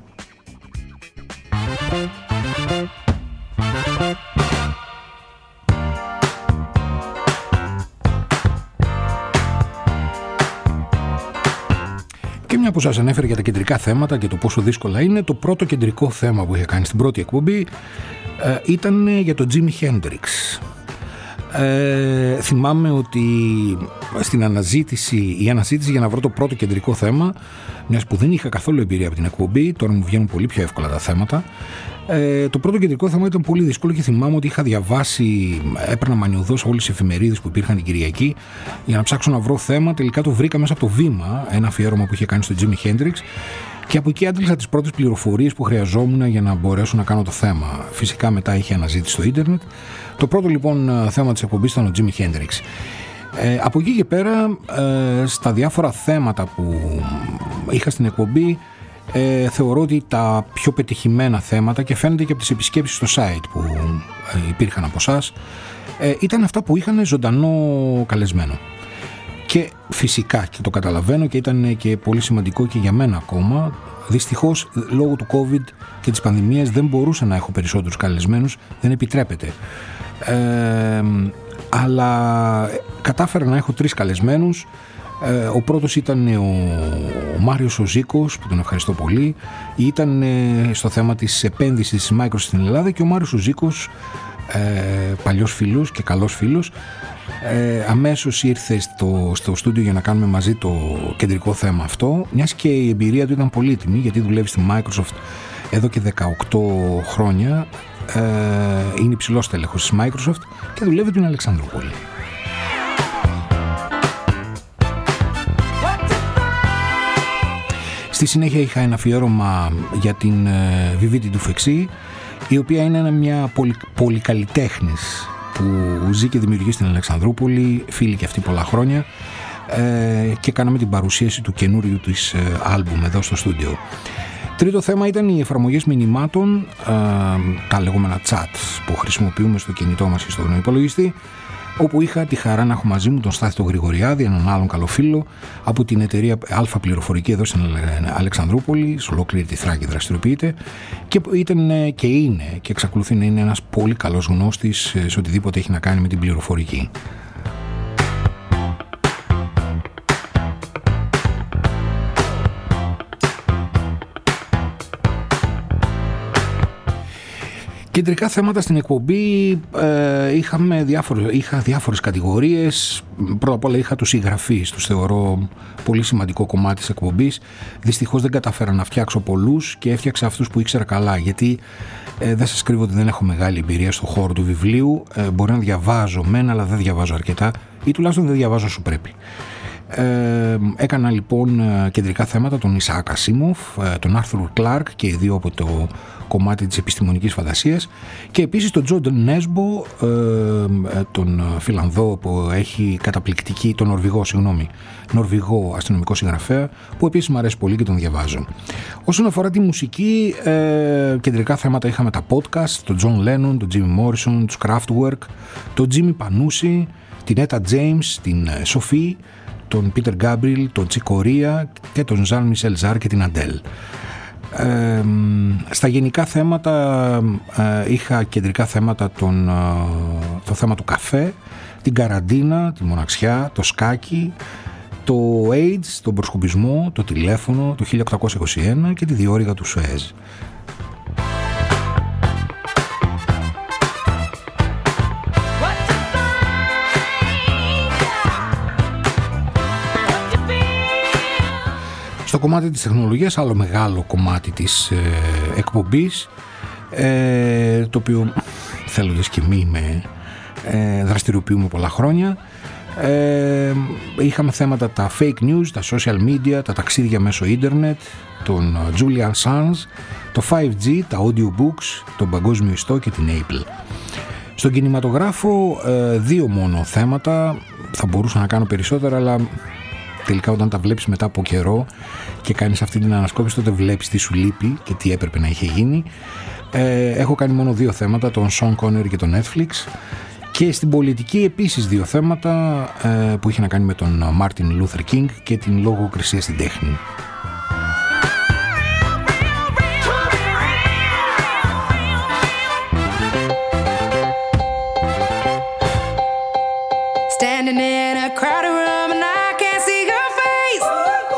Και μια που σας ανέφερε για τα κεντρικά θέματα και το πόσο δύσκολα είναι, το πρώτο κεντρικό θέμα που είχα κάνει στην πρώτη εκπομπή ε, ήταν για τον Τζίμι Χέντριξ. Ε, θυμάμαι ότι στην αναζήτηση, η αναζήτηση για να βρω το πρώτο κεντρικό θέμα, μιας που δεν είχα καθόλου εμπειρία από την εκπομπή, τώρα μου βγαίνουν πολύ πιο εύκολα τα θέματα, ε, το πρώτο κεντρικό θέμα ήταν πολύ δύσκολο και θυμάμαι ότι είχα διαβάσει, έπαιρνα μανιωδώς όλες τις εφημερίδες που υπήρχαν την Κυριακή για να ψάξω να βρω θέμα. Τελικά το βρήκα μέσα από το Βήμα, ένα αφιέρωμα που είχε κάνει στο Τζίμι Χέντριξ, και από εκεί άντλησα τις πρώτες πληροφορίες που χρειαζόμουν για να μπορέσω να κάνω το θέμα. Φυσικά μετά είχε αναζήτηση στο ίντερνετ. Το πρώτο λοιπόν θέμα της εκπομπής ήταν ο Τζίμι Χέντριξ. Ε, από εκεί και πέρα, ε, στα διάφορα θέματα που είχα στην εκπομπή, ε, θεωρώ ότι τα πιο πετυχημένα θέματα, και φαίνεται και από τις επισκέψεις στο site που ε, υπήρχαν από εσάς, ε, ήταν αυτά που είχαν ζωντανό καλεσμένο. Και φυσικά, και το καταλαβαίνω και ήταν και πολύ σημαντικό και για μένα ακόμα, δυστυχώς λόγω του COVID και της πανδημίας δεν μπορούσα να έχω περισσότερους καλεσμένους, δεν επιτρέπεται. Ε, αλλά κατάφερα να έχω τρεις καλεσμένους. Ε, ο πρώτος ήταν ο, ο Μάριος ο Ζήκος, που τον ευχαριστώ πολύ. Ήταν ε, στο θέμα της επένδυσης της Microsoft στην Ελλάδα, και ο Μάριος ο Ζήκος, ε, παλιός φίλος και καλός φίλος, ε, αμέσως ήρθε στο, στο στούντιο για να κάνουμε μαζί το κεντρικό θέμα αυτό, μιας και η εμπειρία του ήταν πολύτιμη, γιατί δουλεύει στη Microsoft εδώ και δεκαοκτώ χρόνια, ε, είναι υψηλός τέλεχος της Microsoft και δουλεύει την Αλεξανδρούπολη. Στη συνέχεια είχα ένα αφιέρωμα για την Βιβίτη Ντουφεξή, η οποία είναι μια πολυ, πολυκαλλιτέχνης που ζει και δημιουργεί στην Αλεξανδρούπολη, φίλη και αυτή πολλά χρόνια, ε, και κάναμε την παρουσίαση του καινούριου της ε, άλμπουμ εδώ στο στούντιο. Τρίτο θέμα ήταν οι εφαρμογές μηνυμάτων, ε, τα λεγόμενα chats που χρησιμοποιούμε στο κινητό μας και στον υπολογιστή, όπου είχα τη χαρά να έχω μαζί μου τον Στάθη τον Γρηγοριάδη, έναν άλλον καλό φίλο από την εταιρεία Αλφα Πληροφορική εδώ στην Αλεξανδρούπολη, σε ολόκληρη τη Θράκη δραστηριοποιείται, και ήταν και είναι και εξακολουθεί να είναι ένας πολύ καλός γνώστης σε οτιδήποτε έχει να κάνει με την πληροφορική. Κεντρικά θέματα στην εκπομπή, ε, είχαμε διάφορες, είχα διάφορες κατηγορίες. Πρώτα απ' όλα είχα τους συγγραφείς, τους θεωρώ πολύ σημαντικό κομμάτι της εκπομπής. Δυστυχώς δεν καταφέρα να φτιάξω πολλούς και έφτιαξα αυτούς που ήξερα καλά, γιατί ε, δεν σας κρύβω ότι δεν έχω μεγάλη εμπειρία στον χώρο του βιβλίου. Ε, μπορεί να διαβάζω μεν, αλλά δεν διαβάζω αρκετά, ή τουλάχιστον δεν διαβάζω όσο πρέπει. Ε, έκανα λοιπόν κεντρικά θέματα τον Ισαάκ Ασίμοφ, τον Άρθουρ Κλάρκ, και οι δύο από το κομμάτι της επιστημονικής φαντασίας, και επίσης τον Τζόνταν Νέσμπο, ε, τον Φιλανδό που έχει καταπληκτική, τον Νορβηγό, συγγνώμη, Νορβηγό αστυνομικό συγγραφέα, που επίσης μου αρέσει πολύ και τον διαβάζω. Όσον αφορά τη μουσική, ε, κεντρικά θέματα είχαμε τα podcast, τον Τζον Λένον, τον Τζίμι Μόρισον, τους Kraftwerk, τον Τζίμι Πανούση, την Έτα Τζέιμς, την Σοφή, τον Πίτερ Γκάμπριλ, τον Τσικορία και τον Ζαν Μισελ Ζάρ και την Αντέλ. Ε, στα γενικά θέματα ε, είχα κεντρικά θέματα τον, ε, το θέμα του καφέ, την καραντίνα, τη μοναξιά, το σκάκι, το AIDS, τον προσκοπισμό, το τηλέφωνο, το χίλια οκτακόσια είκοσι ένα και τη διόρυγα του Σουέζ. Στο Στο κομμάτι της τεχνολογίας, άλλο μεγάλο κομμάτι της ε, εκπομπής, ε, το οποίο θέλοντας και μη με ε, δραστηριοποιούμε πολλά χρόνια. Ε, είχαμε θέματα τα fake news, τα social media, τα ταξίδια μέσω ίντερνετ, τον Julian Sands, το φάιβ τζι, τα audiobooks, τον παγκόσμιο ιστό και την Apple. Στον κινηματογράφο ε, δύο μόνο θέματα, θα μπορούσα να κάνω περισσότερα, αλλά τελικά όταν τα βλέπεις μετά από καιρό και κάνεις αυτή την ανασκόπηση, τότε βλέπεις τι σου λείπει και τι έπρεπε να είχε γίνει. Ε, έχω κάνει μόνο δύο θέματα, τον Sean Connery και τον Netflix. Και στην πολιτική επίσης δύο θέματα ε, που είχε να κάνει με τον Μάρτιν Λούθερ Κίνγκ και την λογοκρισία στην τέχνη. Standing in a crowded room and I can't see your face.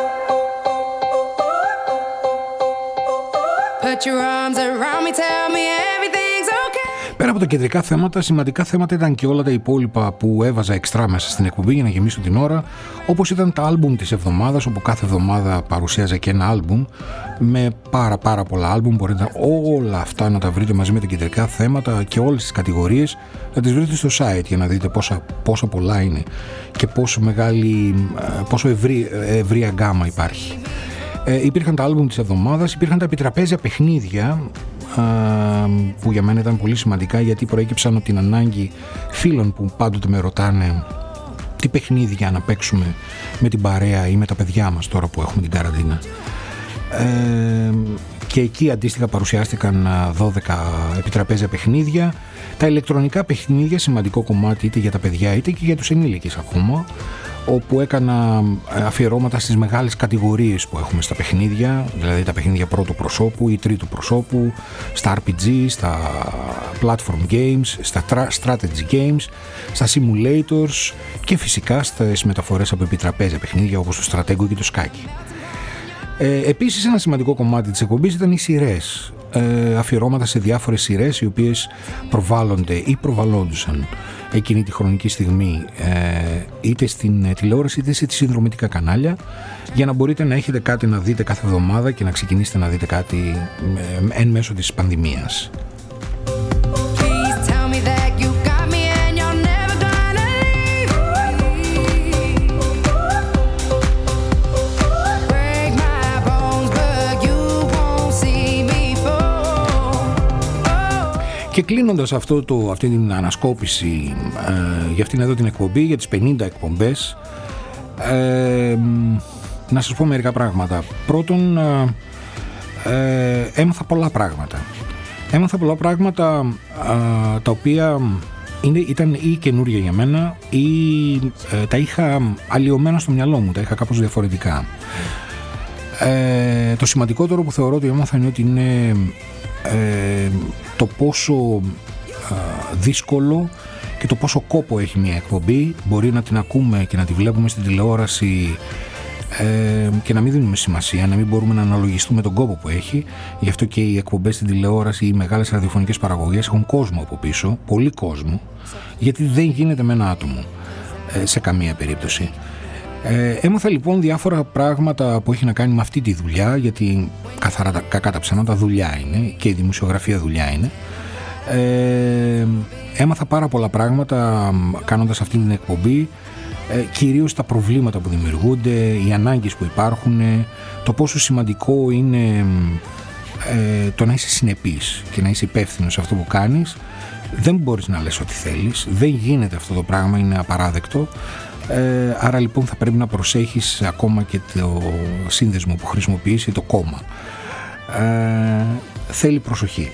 Put your arms around me, tell me everything's okay. Πέρα από τα κεντρικά θέματα, σημαντικά θέματα ήταν και όλα τα υπόλοιπα που έβαζα εξτρά μέσα στην εκπομπή για να γεμίσω την ώρα, όπως ήταν τα άλμπουμ της εβδομάδας, όπου κάθε εβδομάδα παρουσίαζα και ένα άλμπουμ με πάρα πάρα πολλά άλμπουμ. Μπορείτε όλα αυτά να τα βρείτε μαζί με τα κεντρικά θέματα και όλες τις κατηγορίες να τις βρείτε στο site για να δείτε πόσα, πόσα πολλά είναι και πόσο μεγάλη, πόσο ευρύ, ευρία γκάμα υπάρχει. Ε, υπήρχαν τα άλμπουμ της εβδομάδας, υπήρχαν τα επιτραπέζια παιχνίδια που για μένα ήταν πολύ σημαντικά, γιατί προέκυψαν από την ανάγκη φίλων που πάντοτε με ρωτάνε τι παιχνίδια να παίξουμε με την παρέα ή με τα παιδιά μας τώρα που έχουμε την καραντίνα. Ε, και εκεί αντίστοιχα παρουσιάστηκαν δώδεκα επιτραπέζια παιχνίδια. Τα ηλεκτρονικά παιχνίδια, σημαντικό κομμάτι είτε για τα παιδιά είτε και για τους ενήλικες ακόμα, όπου έκανα αφιερώματα στις μεγάλες κατηγορίες που έχουμε στα παιχνίδια, δηλαδή τα παιχνίδια πρώτου προσώπου ή τρίτου προσώπου, στα αρ πι τζι, στα platform games, στα strategy games, στα simulators και φυσικά στις μεταφορές από επιτραπέζια παιχνίδια όπως το στρατέγκο και το σκάκι. Ε, επίσης ένα σημαντικό κομμάτι της εκπομπής ήταν οι σειρές, ε, αφιερώματα σε διάφορες σειρές οι οποίες προβάλλονται ή προβαλλόντουσαν εκείνη τη χρονική στιγμή ε, είτε στην τηλεόραση είτε σε συνδρομητικά κανάλια, για να μπορείτε να έχετε κάτι να δείτε κάθε εβδομάδα και να ξεκινήσετε να δείτε κάτι ε, εν μέσω της πανδημίας. Και κλείνοντας αυτό το, αυτή την ανασκόπηση ε, για αυτήν εδώ την εκπομπή, για τις πενήντα εκπομπές, ε, να σας πω μερικά πράγματα. Πρώτον, ε, ε, έμαθα πολλά πράγματα. Έμαθα πολλά πράγματα ε, τα οποία είναι, ήταν ή καινούργια για μένα ή ε, τα είχα αλλοιωμένα στο μυαλό μου, τα είχα κάπως διαφορετικά. Ε, το σημαντικότερο που θεωρώ ότι έμαθα είναι ότι είναι ε, το πόσο ε, δύσκολο και το πόσο κόπο έχει μια εκπομπή. Μπορεί να την ακούμε και να τη βλέπουμε στην τηλεόραση ε, και να μην δίνουμε σημασία, να μην μπορούμε να αναλογιστούμε τον κόπο που έχει. Γι' αυτό και οι εκπομπές στην τηλεόραση, οι μεγάλες ραδιοφωνικές παραγωγές έχουν κόσμο από πίσω, πολύ κόσμο, γιατί δεν γίνεται με ένα άτομο ε, σε καμία περίπτωση. Ε, έμαθα λοιπόν διάφορα πράγματα που έχει να κάνει με αυτή τη δουλειά, γιατί καθαρά τα, κακά τα ψέματα δουλειά είναι και η δημοσιογραφία δουλειά είναι. Ε, έμαθα πάρα πολλά πράγματα κάνοντας αυτή την εκπομπή, ε, κυρίως τα προβλήματα που δημιουργούνται, οι ανάγκες που υπάρχουν, το πόσο σημαντικό είναι ε, το να είσαι συνεπής και να είσαι υπεύθυνος σε αυτό που κάνεις. Δεν μπορείς να λες ό,τι θέλεις, δεν γίνεται αυτό το πράγμα, είναι απαράδεκτο. Ε, άρα λοιπόν θα πρέπει να προσέχεις ακόμα και το σύνδεσμο που χρησιμοποιείς ή το κόμμα. Ε, θέλει προσοχή.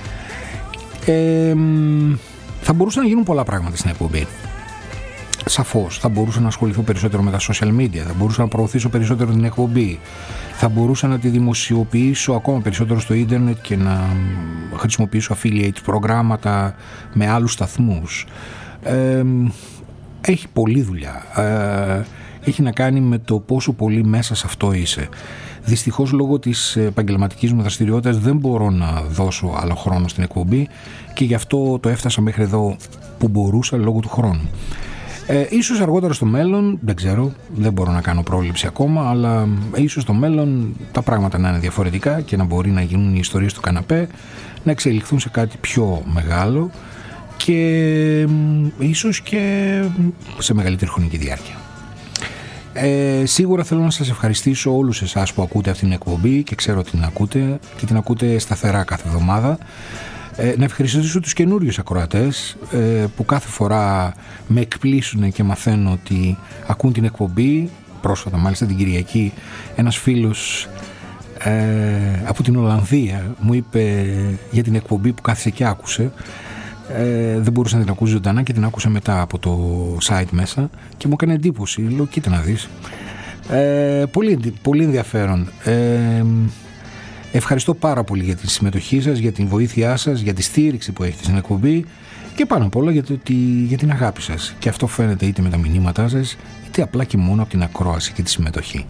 Ε, θα μπορούσαν να γίνουν πολλά πράγματα στην εκπομπή. Σαφώς θα μπορούσα να ασχοληθώ περισσότερο με τα social media, θα μπορούσα να προωθήσω περισσότερο την εκπομπή, θα μπορούσα να τη δημοσιοποιήσω ακόμα περισσότερο στο ίντερνετ και να χρησιμοποιήσω affiliate προγράμματα με άλλους σταθμούς. Ε, έχει πολλή δουλειά. Ε, έχει να κάνει με το πόσο πολύ μέσα σε αυτό είσαι. Δυστυχώς λόγω της επαγγελματικής μου δραστηριότητας δεν μπορώ να δώσω άλλο χρόνο στην εκπομπή και γι' αυτό το έφτασα μέχρι εδώ που μπορούσα λόγω του χρόνου. Ε, ίσως αργότερα στο μέλλον, δεν ξέρω, δεν μπορώ να κάνω πρόβλεψη ακόμα, αλλά ίσως στο μέλλον τα πράγματα να είναι διαφορετικά και να μπορεί να γίνουν οι ιστορίες του καναπέ, να εξελιχθούν σε κάτι πιο μεγάλο και ε, ίσως και σε μεγαλύτερη χρονική διάρκεια. Ε, σίγουρα θέλω να σας ευχαριστήσω όλους εσάς που ακούτε αυτήν την εκπομπή και ξέρω ότι την ακούτε και την ακούτε σταθερά κάθε εβδομάδα. Ε, να ευχαριστήσω τους καινούριους ακροατές ε, που κάθε φορά με εκπλήσουν και μαθαίνω ότι ακούν την εκπομπή. Πρόσφατα μάλιστα την Κυριακή ένας φίλος ε, από την Ολλανδία μου είπε για την εκπομπή που κάθισε και άκουσε. Ε, δεν μπορούσε να την ακούσει ζωντανά και την άκουσε μετά από το site μέσα και μου έκανε εντύπωση. Λέω κοίτα να δεις. Ε, πολύ, πολύ ενδιαφέρον. Ε, ευχαριστώ πάρα πολύ για τη συμμετοχή σας, για την βοήθειά σας, για τη στήριξη που έχετε στην εκπομπή και πάνω απ' όλα για, το, για την αγάπη σας. Και αυτό φαίνεται είτε με τα μηνύματά σας είτε απλά και μόνο από την ακρόαση και τη συμμετοχή.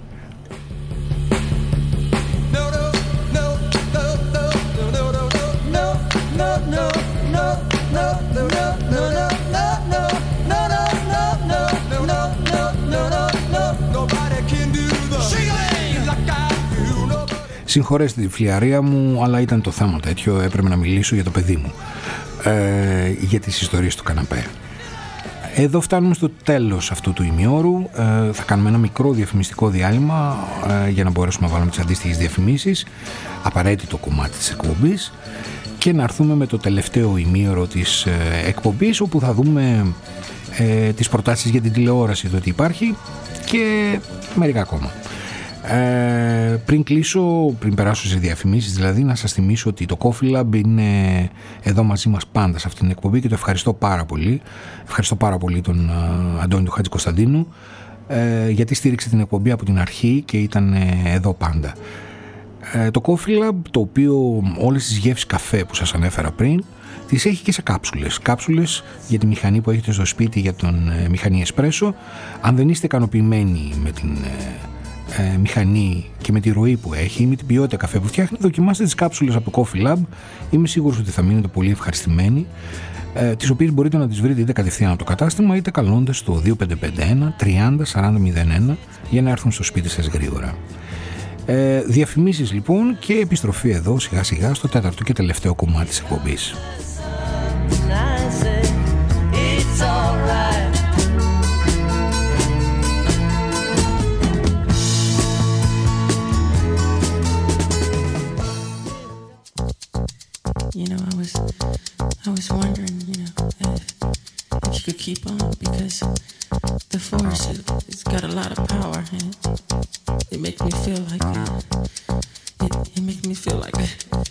Συγχωρέστε τη φλιαρία μου, αλλά ήταν το θέμα τέτοιο, έπρεπε να μιλήσω για το παιδί μου, ε, για τις ιστορίες του καναπέ. Εδώ φτάνουμε στο τέλος αυτού του ημιώρου. ε, θα κάνουμε ένα μικρό διαφημιστικό διάλειμμα ε, για να μπορέσουμε να βάλουμε τις αντίστοιχες διαφημίσεις, απαραίτητο κομμάτι της εκπομπής, και να έρθουμε με το τελευταίο ημίωρο της ε, εκπομπής, όπου θα δούμε ε, τις προτάσεις για την τηλεόραση, το ότι υπάρχει, και μερικά ακόμα. Ε, πριν κλείσω, πριν περάσω σε διαφημίσεις δηλαδή, να σας θυμίσω ότι το Coffee Lab είναι εδώ μαζί μας πάντα σε αυτήν την εκπομπή και το ευχαριστώ πάρα πολύ. Ευχαριστώ πάρα πολύ τον uh, Αντώνη του Χατζικοσταντίνου ε, γιατί στήριξε την εκπομπή από την αρχή και ήταν ε, εδώ πάντα. Ε, το Coffee Lab, το οποίο όλες τις γεύσεις καφέ που σας ανέφερα πριν τις έχει και σε κάψουλες. Κάψουλες για τη μηχανή που έχετε στο σπίτι, για τον ε, μηχανή εσπρέσο. Αν δεν είστε ικανοποιημένοι με την ε, Ε, μηχανή και με τη ροή που έχει ή με την ποιότητα καφέ που φτιάχνει, δοκιμάστε τις κάψουλες από το Coffee Lab. Είμαι σίγουρος ότι θα μείνετε πολύ ευχαριστημένοι, ε, τις οποίες μπορείτε να τις βρείτε είτε κατευθείαν από το κατάστημα είτε καλώντας στο δύο πέντε πέντε ένα τριάντα σαράντα μηδέν ένα για να έρθουν στο σπίτι σας γρήγορα. Ε, διαφημίσεις λοιπόν και επιστροφή εδώ σιγά σιγά στο τέταρτο και τελευταίο κομμάτι της εκπομπής. You know, I was, I was wondering, you know, if, if you could keep on, because the force, it, it's got a lot of power, and it, it makes me feel like, it, it makes me feel like,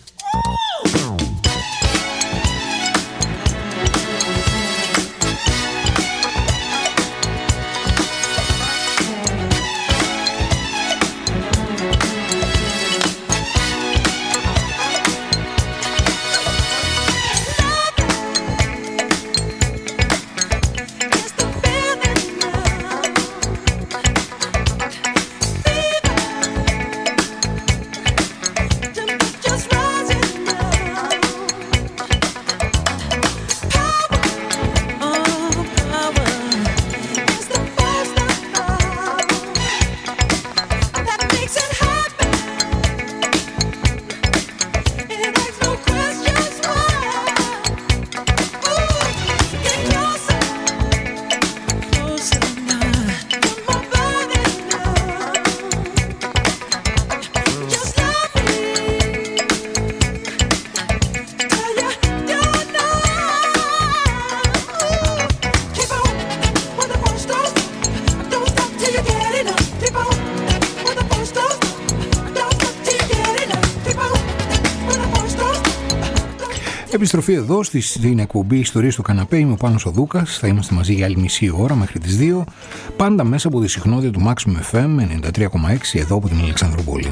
Επιστροφή εδώ στην εκπομπή Ιστορίες του Καναπέ. Είμαι ο Πάνος ο Δούκας. Θα είμαστε μαζί για άλλη μισή ώρα μέχρι τις δύο. Πάντα μέσα από τη συχνότητα του Maximum εφ εμ ενενήντα τρία κόμμα έξι εδώ από την Αλεξανδρούπολη.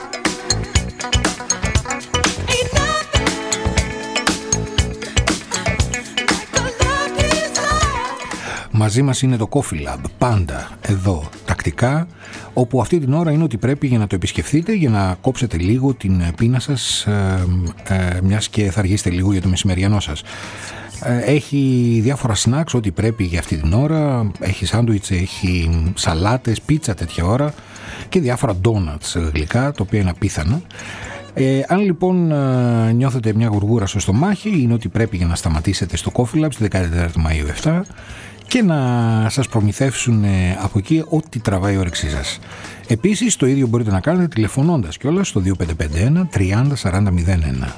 Μαζί μας είναι το Coffee Lab, πάντα εδώ τακτικά, όπου αυτή την ώρα είναι ότι πρέπει για να το επισκεφθείτε, για να κόψετε λίγο την πείνα σας, ε, ε, μιας και θα αργήσετε λίγο για το μεσημεριανό σας. Έχει διάφορα snacks, ό,τι πρέπει για αυτή την ώρα. Έχει σάντουιτς, έχει σαλάτες, πίτσα τέτοια ώρα και διάφορα donuts γλυκά, τα οποία είναι απίθανα. Ε, αν λοιπόν ε, νιώθετε μια γουργούρα στο στομάχι, είναι ότι πρέπει για να σταματήσετε στο Coffee Lab στη δεκατέσσερις Μαΐου επτά και να σας προμηθεύσουν ε, από εκεί ό,τι τραβάει η όρεξή σας. Επίσης το ίδιο μπορείτε να κάνετε τηλεφωνώντας κιόλας στο δύο πέντε πέντε ένα τριάντα σαράντα μηδέν ένα.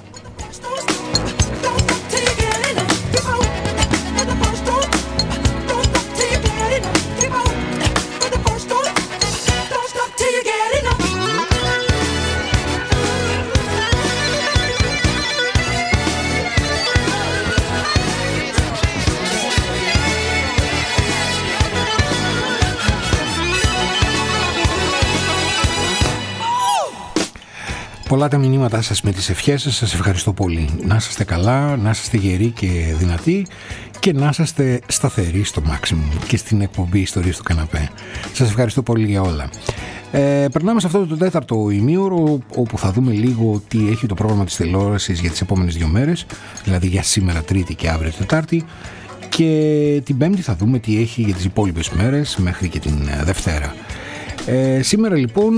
Πολλά τα μηνύματά σας με τις ευχές σας, σας ευχαριστώ πολύ. Να είστε καλά, να είστε γεροί και δυνατοί και να είστε σταθεροί στο maximum και στην εκπομπή Ιστορίες του Καναπέ. Σας ευχαριστώ πολύ για όλα. Ε, περνάμε σε αυτό το τέταρτο ημίωρο, όπου θα δούμε λίγο τι έχει το πρόγραμμα της τηλεόρασης για τις επόμενες δύο μέρες, δηλαδή για σήμερα Τρίτη και αύριο Τετάρτη, και την Πέμπτη θα δούμε τι έχει για τις υπόλοιπες μέρες μέχρι και την Δευτέρα. Ε, σήμερα λοιπόν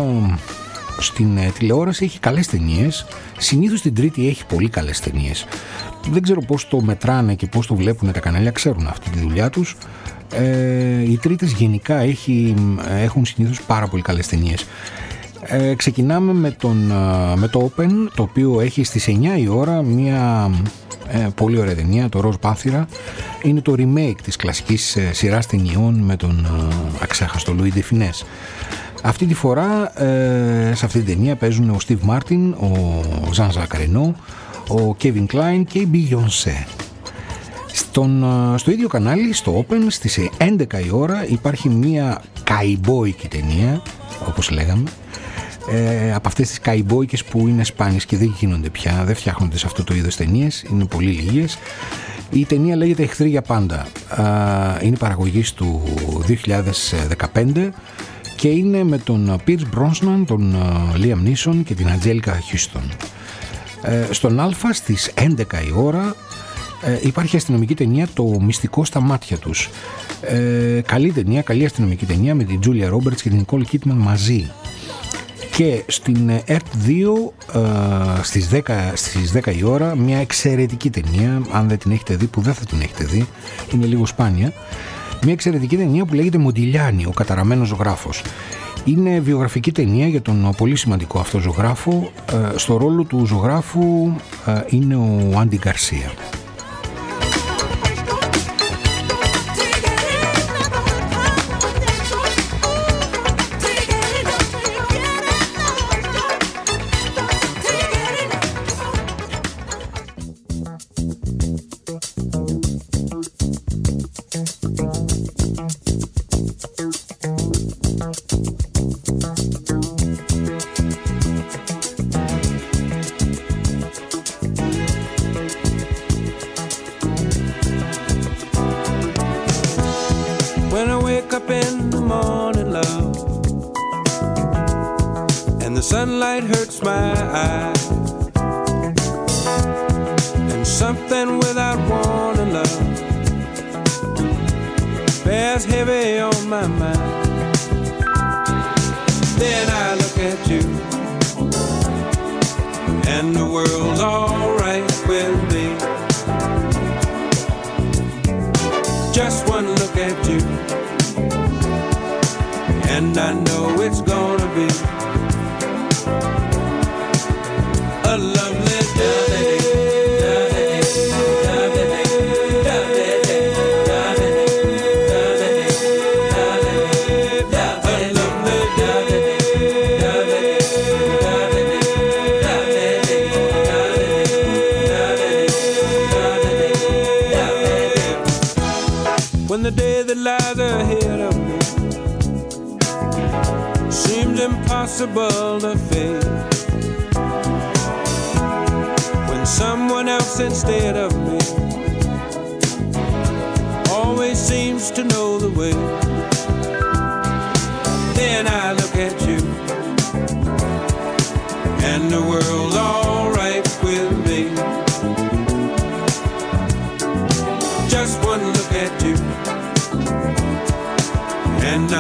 στην ε, τηλεόραση έχει καλές ταινίες. Συνήθως την Τρίτη έχει πολύ καλές ταινίες. Δεν ξέρω πώς το μετράνε και πώς το βλέπουν τα κανάλια, ξέρουν αυτή τη δουλειά τους. Ε, οι Τρίτες γενικά έχει, έχουν συνήθως πάρα πολύ καλές ταινίες. Ε, ξεκινάμε με, τον, με το Open, το οποίο έχει στις εννιά η ώρα μια ε, πολύ ωραία ταινία, το Ροζ Πάνθυρα. Είναι το remake της κλασικής ε, σειράς ταινιών με τον ε, αξέχαστο Λουί ντε Φινές. Αυτή τη φορά ε, σε αυτή την ταινία παίζουν ο Steve Martin, ο Jean-Jacques Reno, ο Kevin Kline και η Beyoncé. Στον, στο ίδιο κανάλι, στο Open, στις έντεκα η ώρα υπάρχει μια καϊμπόικη ταινία, όπως λέγαμε, ε, από αυτές τις καϊμπόικες που είναι σπάνιες και δεν γίνονται πια, δεν φτιάχνονται σε αυτό το είδος ταινίες, είναι πολύ λίγες. Η ταινία λέγεται Εχθροί για πάντα, ε, είναι παραγωγής του δύο χιλιάδες δεκαπέντε και είναι με τον Pierce Brosnan, τον Liam Neeson και την Angelica Houston. Ε, στον Α στις έντεκα η ώρα ε, υπάρχει αστυνομική ταινία, το Μυστικό στα μάτια τους. Ε, καλή ταινία, καλή αστυνομική ταινία με την Julia Roberts και την Nicole Kidman μαζί. Και στην ΕΡΤ δύο ε, στις, δέκα, στις δέκα η ώρα μια εξαιρετική ταινία, αν δεν την έχετε δει, που δεν θα την έχετε δει, είναι λίγο σπάνια. Μια εξαιρετική ταινία που λέγεται Μοντιλιάνι, ο καταραμένος ζωγράφος. Είναι βιογραφική ταινία για τον πολύ σημαντικό αυτό ζωγράφο. Ε, στο ρόλο του ζωγράφου ε, είναι ο Άντι Γκαρσία.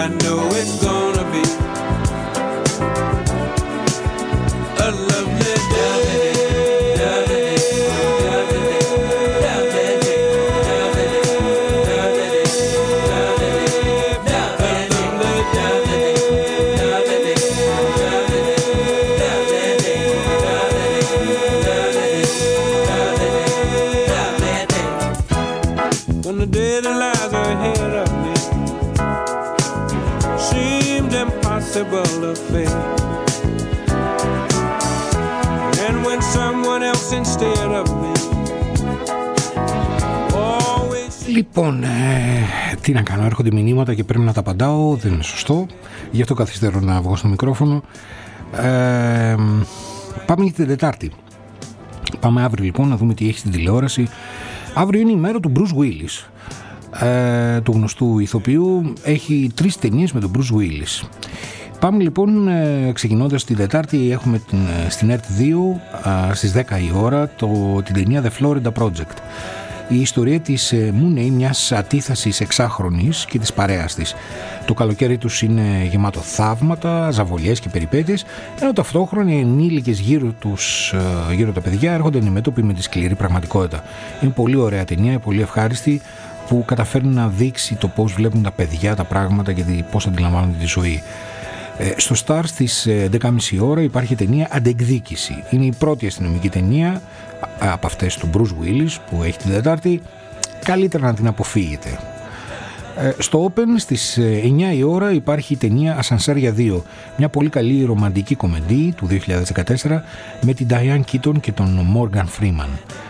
I know it's gonna be a lovely day. When the day that lies ahead of me seemed impossible to face, and when someone else instead of me always... Λοιπόν, ε, τι να κάνω, έρχονται μηνύματα και πρέπει να τα απαντάω, δεν είναι σωστό, γι' αυτό καθυστερώ να βγω στο μικρόφωνο. ε, Πάμε για την Τετάρτη. Πάμε αύριο λοιπόν να δούμε τι έχει στην τηλεόραση. Αύριο είναι η μέρα του Bruce Willis, ε, του γνωστού ηθοποιού. Έχει τρεις ταινίες με τον Bruce Willis. Πάμε λοιπόν, ε, ξεκινώντας την Τετάρτη, έχουμε την, στην ΕΡΤ δύο ε, στις δέκα η ώρα το, την ταινία The Florida Project. Η ιστορία της ε, Mooney, μιας αντίθεσης εξάχρονης και της παρέας της. Το καλοκαίρι τους είναι γεμάτο θαύματα, ζαβολιές και περιπέτειες, ενώ ταυτόχρονα οι ενήλικες γύρω τους, ε, γύρω τα παιδιά έρχονται αντιμέτωποι με τη σκληρή πραγματικότητα. Είναι πολύ ωραία ταινία, πολύ ευχάριστη, που καταφέρνει να δείξει το πώς βλέπουν τα παιδιά τα πράγματα και πώς αντιλαμβάνονται τη ζωή. Ε, στο Star στις έντεκα και μισή ώρα υπάρχει η ταινία Αντεκδίκηση. Είναι η πρώτη αστυνομική ταινία από αυτές του Bruce Willis που έχει την Τετάρτη. Καλύτερα να την αποφύγετε. Ε, στο Open στις εννιά η ώρα υπάρχει η ταινία Ασανσέρια δύο, μια πολύ καλή ρομαντική κομμεντή του δύο χιλιάδες δεκατέσσερα με την Diane Keaton και τον Morgan Freeman.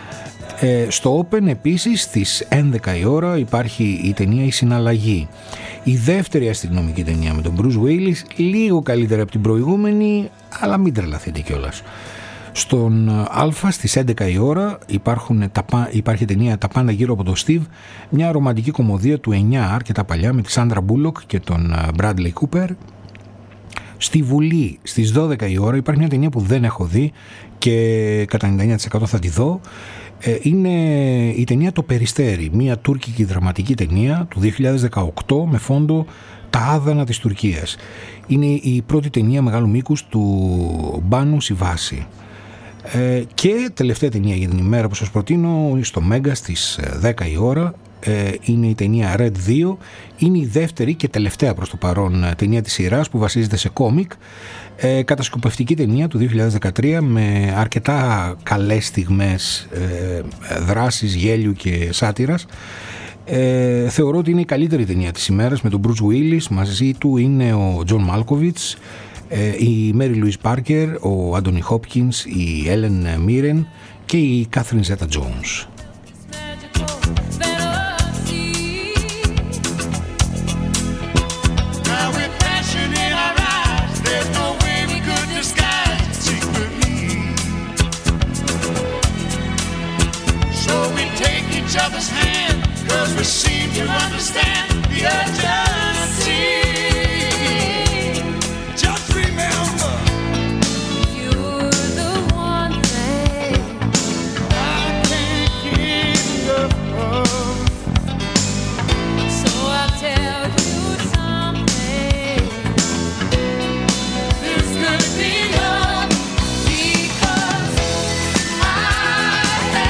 Ε, στο Open επίσης στις έντεκα η ώρα υπάρχει η ταινία Η Συναλλαγή, η δεύτερη αστυνομική ταινία με τον Bruce Willis, λίγο καλύτερα από την προηγούμενη, αλλά μην τρελαθείτε κιόλας. Στον Α στις έντεκα η ώρα υπάρχουν, υπάρχει η ταινία Τα πάντα γύρω από τον Steve, μια ρομαντική κομμωδία του εννιά, αρκετά παλιά, με τη Σάντρα Μπούλοκ και τον Bradley Cooper. Στη Βουλή στις δώδεκα η ώρα υπάρχει μια ταινία που δεν έχω δει και κατά ενενήντα εννέα τοις εκατό θα τη δω. Είναι η ταινία Το Περιστέρι, μια τουρκική δραματική ταινία του δύο χιλιάδες δεκαοκτώ με φόντο τα άδανα της Τουρκίας. Είναι η πρώτη ταινία μεγάλου μήκους του Μπάνου Σιβάση. Ε, και τελευταία ταινία για την ημέρα που σας προτείνω στο Μέγκα στις δέκα η ώρα ε, είναι η ταινία Red δύο. Είναι η δεύτερη και τελευταία προς το παρόν ταινία της σειράς που βασίζεται σε κόμικ, ε, κατασκοπευτική ταινία του δύο χιλιάδες δεκατρία με αρκετά καλές στιγμές ε, δράσης, γέλιου και σάτυρας. Ε, θεωρώ ότι είναι η καλύτερη ταινία της ημέρας με τον Bruce Willis. Μαζί του είναι ο John Malkovich, η Mary Louise Parker, ο Anthony Hopkins, η Ellen Mirren και η Catherine Zeta-Jones.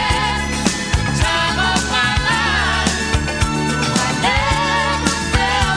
Well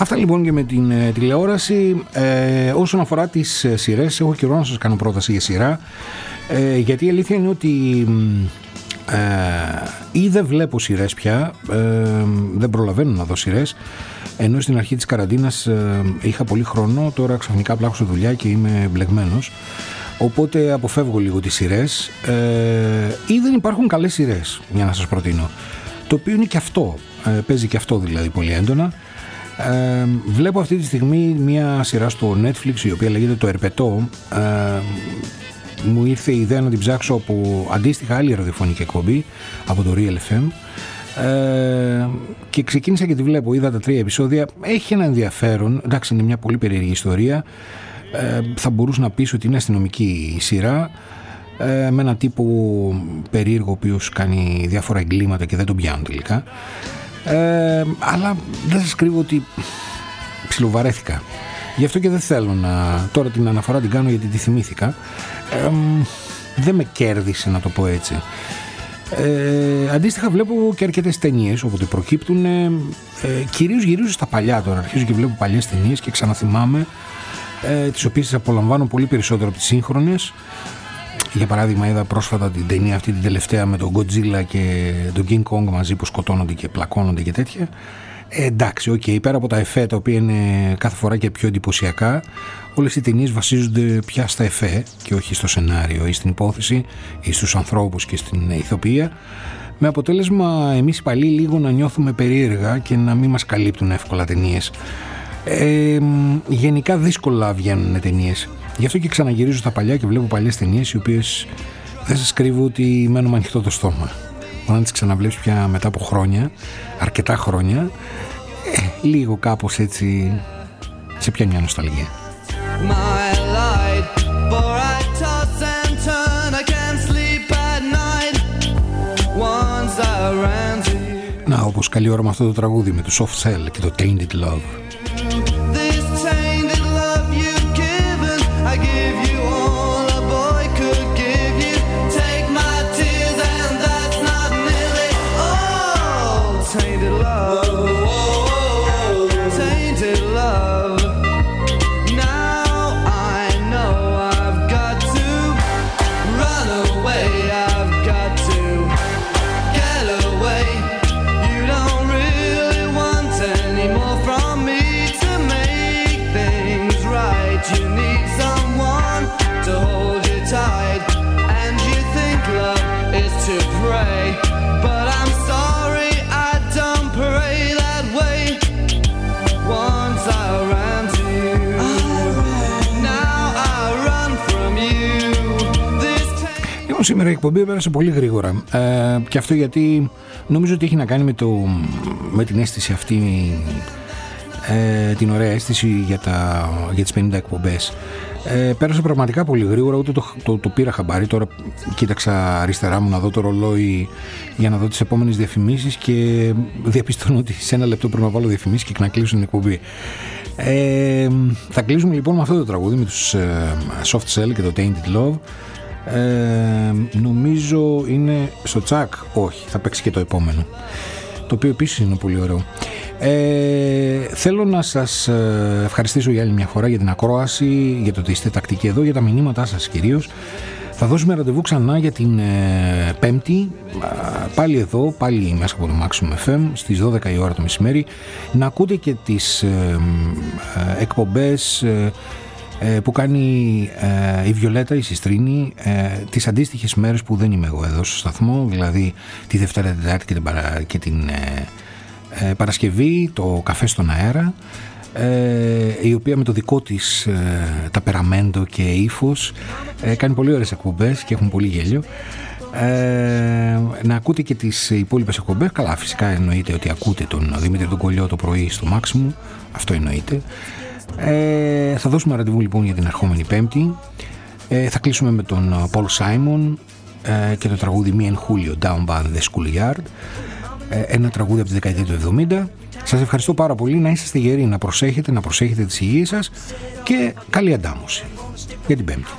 Αυτά λοιπόν και με την ε, τηλεόραση. Ε, όσον αφορά τις ε, σειρές, έχω καιρό να σας κάνω πρόταση για σειρά, ε, γιατί η αλήθεια είναι ότι ε, ή δεν βλέπω σειρές πια, ε, δεν προλαβαίνω να δω σειρές, ενώ στην αρχή της καραντίνας ε, είχα πολύ χρόνο, τώρα ξαφνικά απλά έχω δουλειά και είμαι μπλεγμένος, οπότε αποφεύγω λίγο τις σειρές, ε, ή δεν υπάρχουν καλές σειρές για να σας προτείνω, το οποίο είναι και αυτό, ε, παίζει και αυτό δηλαδή πολύ έντονα. Ε, βλέπω αυτή τη στιγμή μια σειρά στο Netflix η οποία λέγεται Το Ερπετό. ε, μου ήρθε η ιδέα να την ψάξω από αντίστοιχα άλλη ραδιοφωνική εκπομπή, από το Real εφ εμ, ε, και ξεκίνησα και τη βλέπω. Είδα τα τρία επεισόδια, έχει ένα ενδιαφέρον, εντάξει, είναι μια πολύ περίεργη ιστορία, ε, θα μπορούσε να πεις ότι είναι αστυνομική σειρά, ε, με έναν τύπο περίεργο ο οποίος κάνει διάφορα εγκλήματα και δεν τον πιάνουν τελικά. Ε, αλλά δεν σας κρύβω ότι ψιλοβαρέθηκα, γι' αυτό και δεν θέλω να τώρα την αναφορά την κάνω, γιατί τη θυμήθηκα. ε, δεν με κέρδισε, να το πω έτσι. ε, αντίστοιχα βλέπω και αρκετές ταινίες, όποτε προκύπτουν, ε, κυρίως γυρίζω στα παλιά τώρα, αρχίζω και βλέπω παλιές ταινίες και ξαναθυμάμαι, ε, τις οποίες τις απολαμβάνω πολύ περισσότερο από τις σύγχρονες. Για παράδειγμα, είδα πρόσφατα την ταινία αυτή την τελευταία με τον Godzilla και τον King Kong μαζί, που σκοτώνονται και πλακώνονται και τέτοια. Ε, εντάξει, οκ, okay, πέρα από τα εφέ, τα οποία είναι κάθε φορά και πιο εντυπωσιακά, όλες οι ταινίες βασίζονται πια στα εφέ και όχι στο σενάριο ή στην υπόθεση ή στους ανθρώπους και στην ηθοποιία, με αποτέλεσμα εμείς οι παλιοί λίγο να νιώθουμε περίεργα και να μην μας καλύπτουν εύκολα ταινίες. Ε, γενικά δύσκολα βγαίνουν ταινίες. Γι' αυτό και ξαναγυρίζω στα παλιά και βλέπω παλιές ταινίες, οι οποίες δεν σας κρύβω ότι μένω με ανοιχτό το στόμα. Όταν τις ξαναβλέπεις πια μετά από χρόνια, αρκετά χρόνια, ε, λίγο κάπως έτσι σε πιάνει μια νοσταλγία. Να, όπως καλή ώρα με αυτό το τραγούδι, με το Soft Cell και το Tainted Love. Σήμερα η εκπομπή πέρασε πολύ γρήγορα, ε, και αυτό γιατί νομίζω ότι έχει να κάνει με, το, με την αίσθηση αυτή, ε, την ωραία αίσθηση για, τα, για τις πενήντα εκπομπές. Ε, πέρασε πραγματικά πολύ γρήγορα, ούτε το, το, το πήρα χαμπάρι. Τώρα κοίταξα αριστερά μου να δω το ρολόι για να δω τις επόμενες διαφημίσεις και διαπιστώνω ότι σε ένα λεπτό πρέπει να βάλω διαφημίσεις και να κλείσω την εκπομπή. Ε, θα κλείσουμε λοιπόν με αυτό το τραγούδι, με τους ε, Soft Cell και το Tainted Love. Ε, νομίζω είναι στο τσακ, όχι, θα παίξει και το επόμενο, το οποίο επίσης είναι πολύ ωραίο. Ε, θέλω να σας ευχαριστήσω για άλλη μια φορά για την ακρόαση, για το ότι είστε τακτικοί εδώ, για τα μηνύματά σας κυρίως. Θα δώσουμε ραντεβού ξανά για την ε, Πέμπτη, πάλι εδώ, πάλι μέσα από το Maximum εφ εμ, στις δώδεκα η ώρα το μεσημέρι, να ακούτε και τις ε, ε, εκπομπές ε, που κάνει ε, η Βιολέτα, η Συστρίνη, ε, τις αντίστοιχες μέρες που δεν είμαι εγώ εδώ στο σταθμό, δηλαδή τη Δευτέρα, την Τετάρτη και την, παρα, και την ε, ε, Παρασκευή, το Καφέ στον Αέρα, ε, η οποία με το δικό της ε, ταπεραμέντο και ύφος ε, κάνει πολύ ωραίες εκπομπές και έχουν πολύ γέλιο. Ε, να ακούτε και τις υπόλοιπες εκπομπές. Καλά, φυσικά εννοείται ότι ακούτε τον Δημήτρη τον Κολλιό το πρωί στο Maximum, αυτό εννοείται. Ε, θα δώσουμε ραντεβού λοιπόν για την ερχόμενη Πέμπτη. ε, Θα κλείσουμε με τον Paul Simon ε, και το τραγούδι Me and Julio Down by the Schoolyard, ε, ένα τραγούδι από τη δεκαετία του εβδομήντα. Σας ευχαριστώ πάρα πολύ, να είσαστε γεροί, να προσέχετε, να προσέχετε τις υγείες σας και καλή αντάμωση για την Πέμπτη.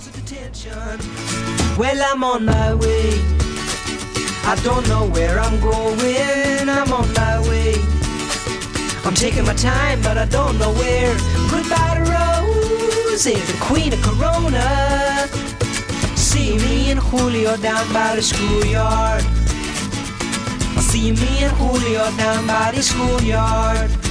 Well, I'm on my way. I don't know where I'm going. I'm on my way. I'm taking my time, but I don't know where. Goodbye to Rose, the queen of Corona. See me and Julio down by the schoolyard. See me and Julio down by the schoolyard.